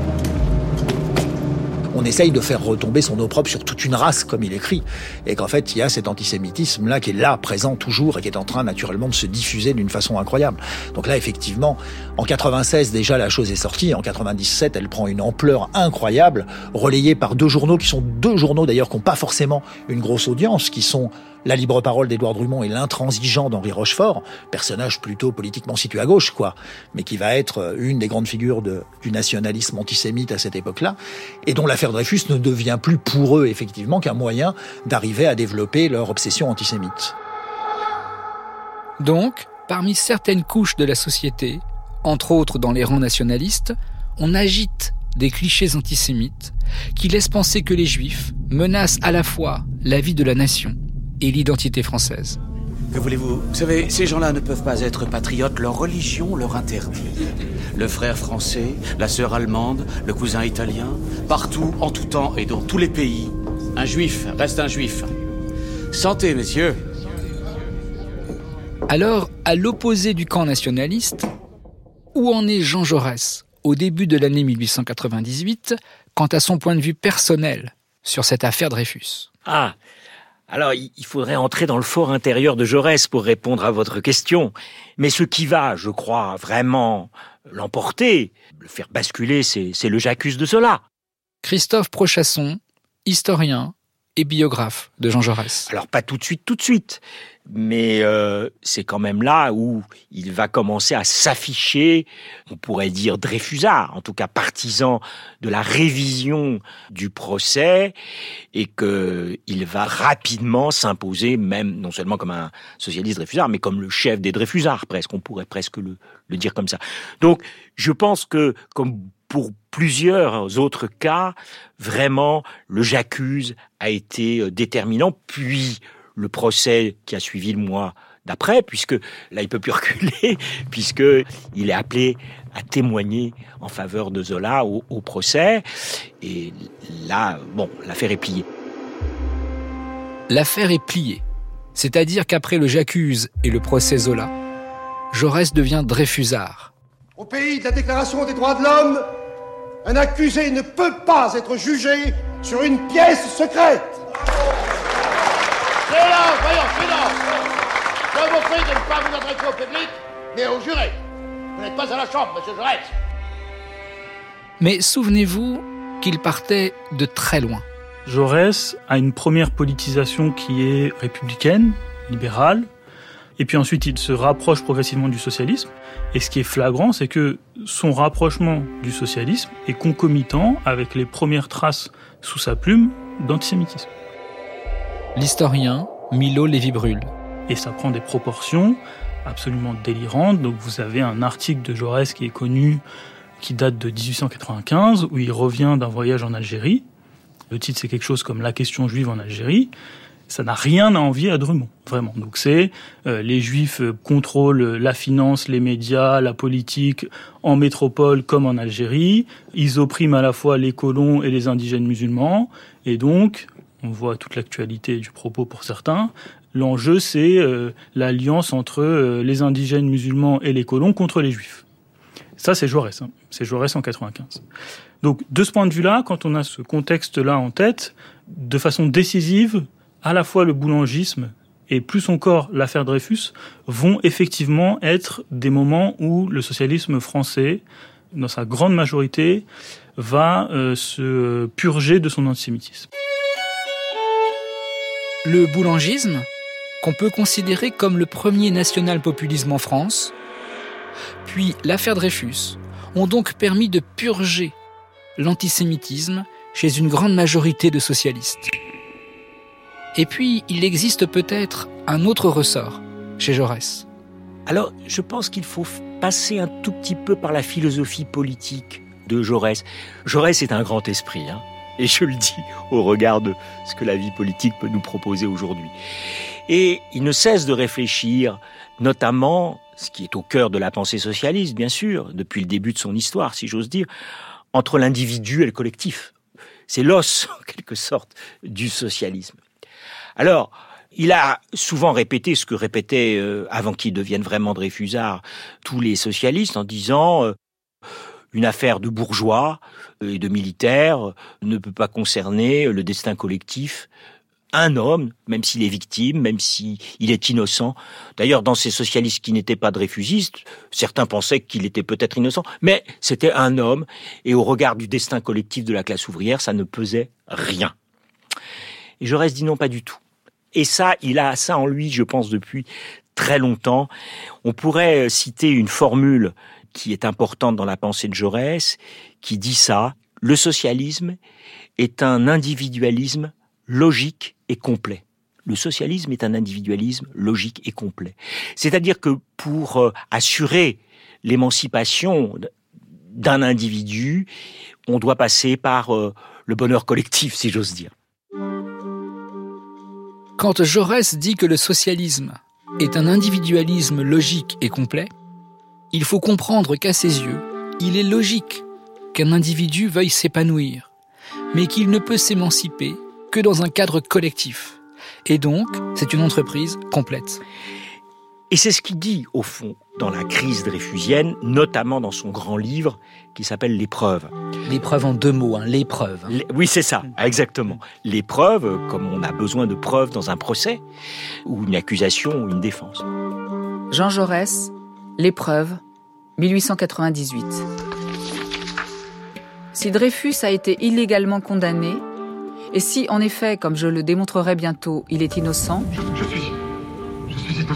On essaye de faire retomber son opprobre sur toute une race, comme il écrit, et qu'en fait, il y a cet antisémitisme-là qui est là, présent toujours, et qui est en train naturellement de se diffuser d'une façon incroyable. Donc là, effectivement, en quatre-vingt-seize, déjà, la chose est sortie, en quatre-vingt-dix-sept, elle prend une ampleur incroyable, relayée par deux journaux, qui sont deux journaux d'ailleurs qui n'ont pas forcément une grosse audience, qui sont La Libre Parole d'Édouard Drumont et L'Intransigeant d'Henri Rochefort, personnage plutôt politiquement situé à gauche, quoi, mais qui va être une des grandes figures de, du nationalisme antisémite à cette époque-là, et dont l'affaire Dreyfus ne devient plus pour eux, effectivement, qu'un moyen d'arriver à développer leur obsession antisémite. Donc, parmi certaines couches de la société, entre autres dans les rangs nationalistes, on agite des clichés antisémites qui laissent penser que les Juifs menacent à la fois la vie de la nation et l'identité française. Que voulez-vous? Vous savez, ces gens-là ne peuvent pas être patriotes, leur religion leur interdit. Le frère français, la sœur allemande, le cousin italien, partout, en tout temps et dans tous les pays, un juif reste un juif. Santé, messieurs. Alors, à l'opposé du camp nationaliste, où en est Jean Jaurès au début de l'année mille huit cent quatre-vingt-dix-huit, quant à son point de vue personnel sur cette affaire Dreyfus? Ah, alors il faudrait entrer dans le fort intérieur de Jaurès pour répondre à votre question. Mais ce qui va, je crois, vraiment l'emporter, le faire basculer, c'est, c'est le J'accuse de Zola. Christophe Prochasson, historien et biographe de Jean Jaurès. Alors pas tout de suite, tout de suite, mais euh, c'est quand même là où il va commencer à s'afficher, on pourrait dire Dreyfusard, en tout cas partisan de la révision du procès, et qu'il va rapidement s'imposer, même non seulement comme un socialiste Dreyfusard, mais comme le chef des Dreyfusards, presque, on pourrait presque le, le dire comme ça. Donc je pense que, comme pour plusieurs autres cas, vraiment, le J'accuse a été déterminant, puis le procès qui a suivi le mois d'après, puisque là, il peut plus reculer, puisqu'il est appelé à témoigner en faveur de Zola au, au procès. Et là, bon, l'affaire est pliée. L'affaire est pliée. C'est-à-dire qu'après le J'accuse et le procès Zola, Jaurès devient Dreyfusard. Au pays de la Déclaration des droits de l'homme, un accusé ne peut pas être jugé sur une pièce secrète. Silence, voyons, silence. Je vous prie de ne pas vous adresser au public, mais aux jurés. Vous n'êtes pas à la chambre, monsieur Jaurès. Mais souvenez-vous qu'il partait de très loin. Jaurès a une première politisation qui est républicaine, libérale, et puis ensuite il se rapproche progressivement du socialisme. Et ce qui est flagrant, c'est que son rapprochement du socialisme est concomitant avec les premières traces sous sa plume d'antisémitisme. L'historien Milo Lévy-Bruhl. Et ça prend des proportions absolument délirantes. Donc vous avez un article de Jaurès qui est connu, qui date de dix-huit cent quatre-vingt-quinze, où il revient d'un voyage en Algérie. Le titre, c'est quelque chose comme « La question juive en Algérie ». Ça n'a rien à envier à Drummond, vraiment. Donc c'est euh, les Juifs euh, contrôlent la finance, les médias, la politique en métropole comme en Algérie. Ils oppriment à la fois les colons et les indigènes musulmans. Et donc, on voit toute l'actualité du propos pour certains. L'enjeu, c'est euh, l'alliance entre euh, les indigènes musulmans et les colons contre les Juifs. Ça, c'est Jaurès. Hein. C'est Jaurès en quatre-vingt-quinze. Donc, de ce point de vue-là, quand on a ce contexte-là en tête, de façon décisive, à la fois le boulangisme et plus encore l'affaire Dreyfus vont effectivement être des moments où le socialisme français, dans sa grande majorité, va euh, se purger de son antisémitisme. Le boulangisme, qu'on peut considérer comme le premier national-populisme en France, puis l'affaire Dreyfus, ont donc permis de purger l'antisémitisme chez une grande majorité de socialistes. Et puis, il existe peut-être un autre ressort chez Jaurès. Alors, je pense qu'il faut passer un tout petit peu par la philosophie politique de Jaurès. Jaurès est un grand esprit, hein, et je le dis au regard de ce que la vie politique peut nous proposer aujourd'hui. Et il ne cesse de réfléchir, notamment, ce qui est au cœur de la pensée socialiste, bien sûr, depuis le début de son histoire, si j'ose dire, entre l'individu et le collectif. C'est l'os, en quelque sorte, du socialisme. Alors, il a souvent répété ce que répétaient, euh, avant qu'il devienne vraiment Dreyfusard, tous les socialistes en disant euh, une affaire de bourgeois et de militaires ne peut pas concerner le destin collectif. Un homme, même s'il est victime, même s'il est innocent. D'ailleurs, dans ces socialistes qui n'étaient pas dreyfusistes, certains pensaient qu'il était peut-être innocent, mais c'était un homme, et au regard du destin collectif de la classe ouvrière, ça ne pesait rien. Et Jaurès dit non, pas du tout. Et ça, il a ça en lui, je pense, depuis très longtemps. On pourrait citer une formule qui est importante dans la pensée de Jaurès, qui dit ça: le socialisme est un individualisme logique et complet. Le socialisme est un individualisme logique et complet. C'est-à-dire que pour euh, assurer l'émancipation d'un individu, on doit passer par euh, le bonheur collectif, si j'ose dire. Quand Jaurès dit que le socialisme est un individualisme logique et complet, il faut comprendre qu'à ses yeux, il est logique qu'un individu veuille s'épanouir, mais qu'il ne peut s'émanciper que dans un cadre collectif. Et donc, c'est une entreprise complète. Et c'est ce qu'il dit, au fond, dans la crise dreyfusienne, notamment dans son grand livre qui s'appelle L'épreuve. L'épreuve en deux mots, hein, l'épreuve. L- oui, c'est ça, exactement. L'épreuve, comme on a besoin de preuves dans un procès, ou une accusation, ou une défense. Jean Jaurès, L'épreuve, mille huit cent quatre-vingt-dix-huit. Si Dreyfus a été illégalement condamné, et si, en effet, comme je le démontrerai bientôt, il est innocent... Je suis... je suis innocent.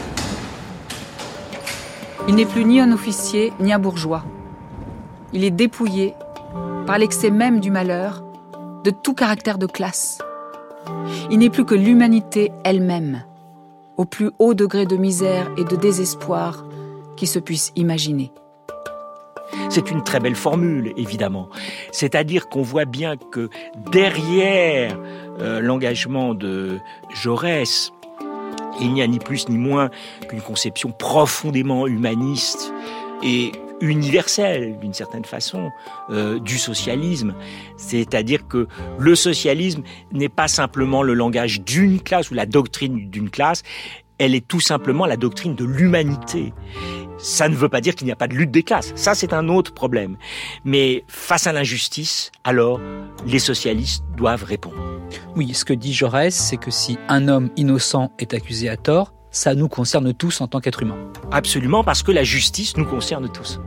Il n'est plus ni un officier, ni un bourgeois. Il est dépouillé, par l'excès même du malheur, de tout caractère de classe. Il n'est plus que l'humanité elle-même, au plus haut degré de misère et de désespoir qui se puisse imaginer. C'est une très belle formule, évidemment. C'est-à-dire qu'on voit bien que derrière euh, l'engagement de Jaurès, Il n'y a ni plus ni moins qu'une conception profondément humaniste et universelle, d'une certaine façon, euh, du socialisme. C'est-à-dire que le socialisme n'est pas simplement le langage d'une classe ou la doctrine d'une classe, elle est tout simplement la doctrine de l'humanité. Ça ne veut pas dire qu'il n'y a pas de lutte des classes. Ça, c'est un autre problème. Mais face à l'injustice, alors, les socialistes doivent répondre. Oui, ce que dit Jaurès, c'est que si un homme innocent est accusé à tort, ça nous concerne tous en tant qu'êtres humains. Absolument, parce que la justice nous concerne tous.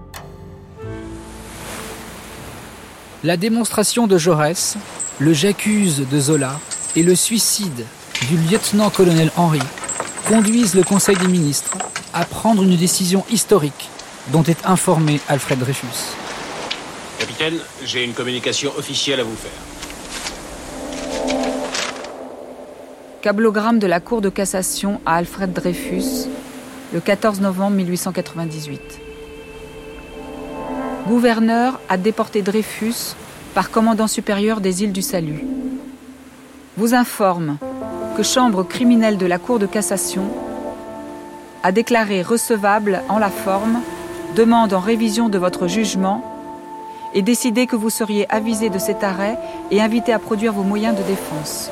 La démonstration de Jaurès, le j'accuse de Zola et le suicide du lieutenant-colonel Henry conduisent le Conseil des ministres à prendre une décision historique dont est informé Alfred Dreyfus. Capitaine, j'ai une communication officielle à vous faire. Cablogramme de la Cour de cassation à Alfred Dreyfus, le quatorze novembre mille huit cent quatre-vingt-dix-huit. Gouverneur a déporté Dreyfus par commandant supérieur des îles du Salut. Vous informe que chambre criminelle de la Cour de cassation a déclaré recevable en la forme demande en révision de votre jugement et décidé que vous seriez avisé de cet arrêt et invité à produire vos moyens de défense.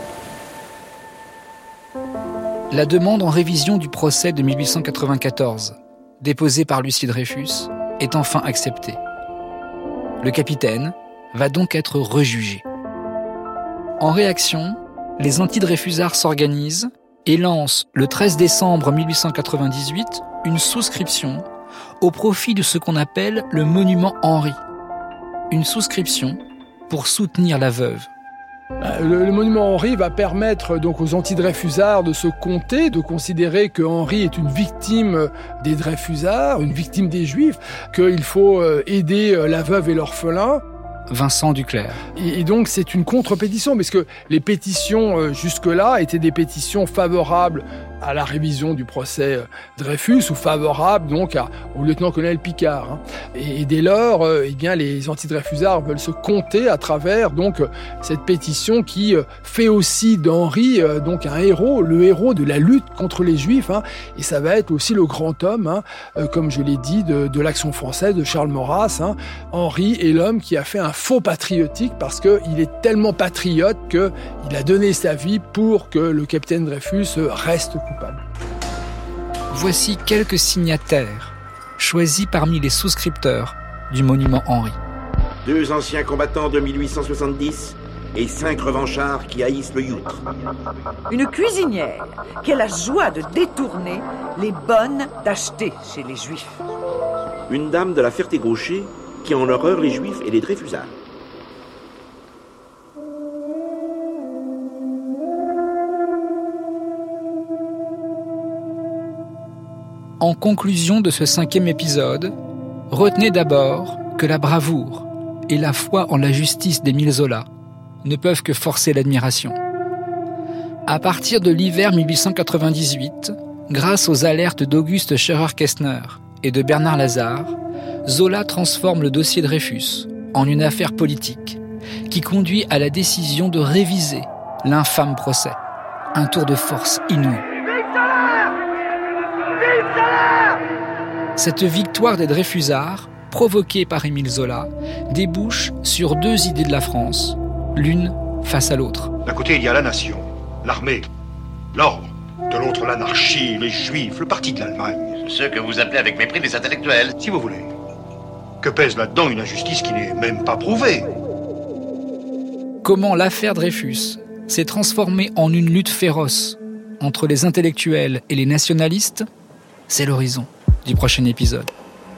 La demande en révision du procès de mille huit cent quatre-vingt-quatorze, déposée par Lucie Dreyfus, est enfin acceptée. Le capitaine va donc être rejugé. En réaction, les anti-Dreyfusards s'organisent et lancent le treize décembre mille huit cent quatre-vingt-dix-huit une souscription au profit de ce qu'on appelle le monument Henry. Une souscription pour soutenir la veuve. Le, le monument Henry va permettre donc aux anti-Dreyfusards de se compter, de considérer que Henry est une victime des Dreyfusards, une victime des Juifs, qu'il faut aider la veuve et l'orphelin. Vincent Duclerc. Et, et donc c'est une contre-pétition, parce que les pétitions euh, jusque-là étaient des pétitions favorables à la révision du procès Dreyfus ou favorables donc à, au lieutenant-colonel Picard. Hein. Et, et dès lors, euh, eh bien les anti-Dreyfusards veulent se compter à travers donc cette pétition qui euh, fait aussi d'Henry euh, donc un héros, le héros de la lutte contre les Juifs. Hein. Et ça va être aussi le grand homme, hein, euh, comme je l'ai dit, de, de l'Action française de Charles Maurras. Hein. Henry est l'homme qui a fait un faux patriotique parce qu'il est tellement patriote qu'il a donné sa vie pour que le capitaine Dreyfus reste coupable. Voici quelques signataires choisis parmi les souscripteurs du monument Henry. Deux anciens combattants de mille huit cent soixante-dix et cinq revanchards qui haïssent le youtre. Une cuisinière qui a la joie de détourner les bonnes d'acheter chez les Juifs. Une dame de la Ferté-Gaucher qui a en horreur les Juifs et les Dreyfusards. En conclusion de ce cinquième épisode, retenez d'abord que la bravoure et la foi en la justice d'Émile Zola ne peuvent que forcer l'admiration. À partir de l'hiver mille huit cent quatre-vingt-dix-huit, grâce aux alertes d'Auguste Scherer-Kestner et de Bernard Lazare, Zola transforme le dossier Dreyfus en une affaire politique qui conduit à la décision de réviser l'infâme procès. Un tour de force inouï. Cette victoire des Dreyfusards, provoquée par Émile Zola, débouche sur deux idées de la France, l'une face à l'autre. D'un côté, il y a la nation, l'armée, l'ordre. De l'autre, l'anarchie, les Juifs, le parti de l'Allemagne. Ceux que vous appelez avec mépris des intellectuels. Si vous voulez. Que pèse là-dedans une injustice qui n'est même pas prouvée. Comment l'affaire Dreyfus s'est transformée en une lutte féroce entre les intellectuels et les nationalistes, c'est l'horizon du prochain épisode.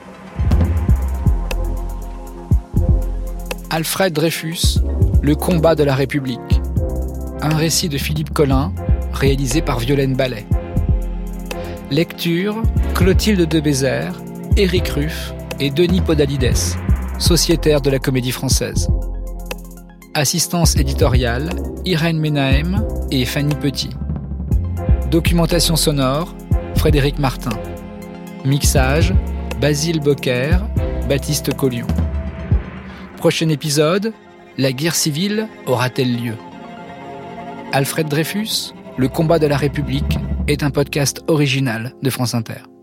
Alfred Dreyfus, le combat de la République. Un récit de Philippe Collin, réalisé par Violaine Ballet. Lecture, Clotilde de Bézère, Éric Ruff et Denis Podalides, sociétaires de la Comédie Française. Assistance éditoriale, Irène Menahem et Fanny Petit. Documentation sonore, Frédéric Martin. Mixage, Basile Bocquer, Baptiste Collion. Prochain épisode, la guerre civile aura-t-elle lieu ? Alfred Dreyfus, le combat de la République, est un podcast original de France Inter.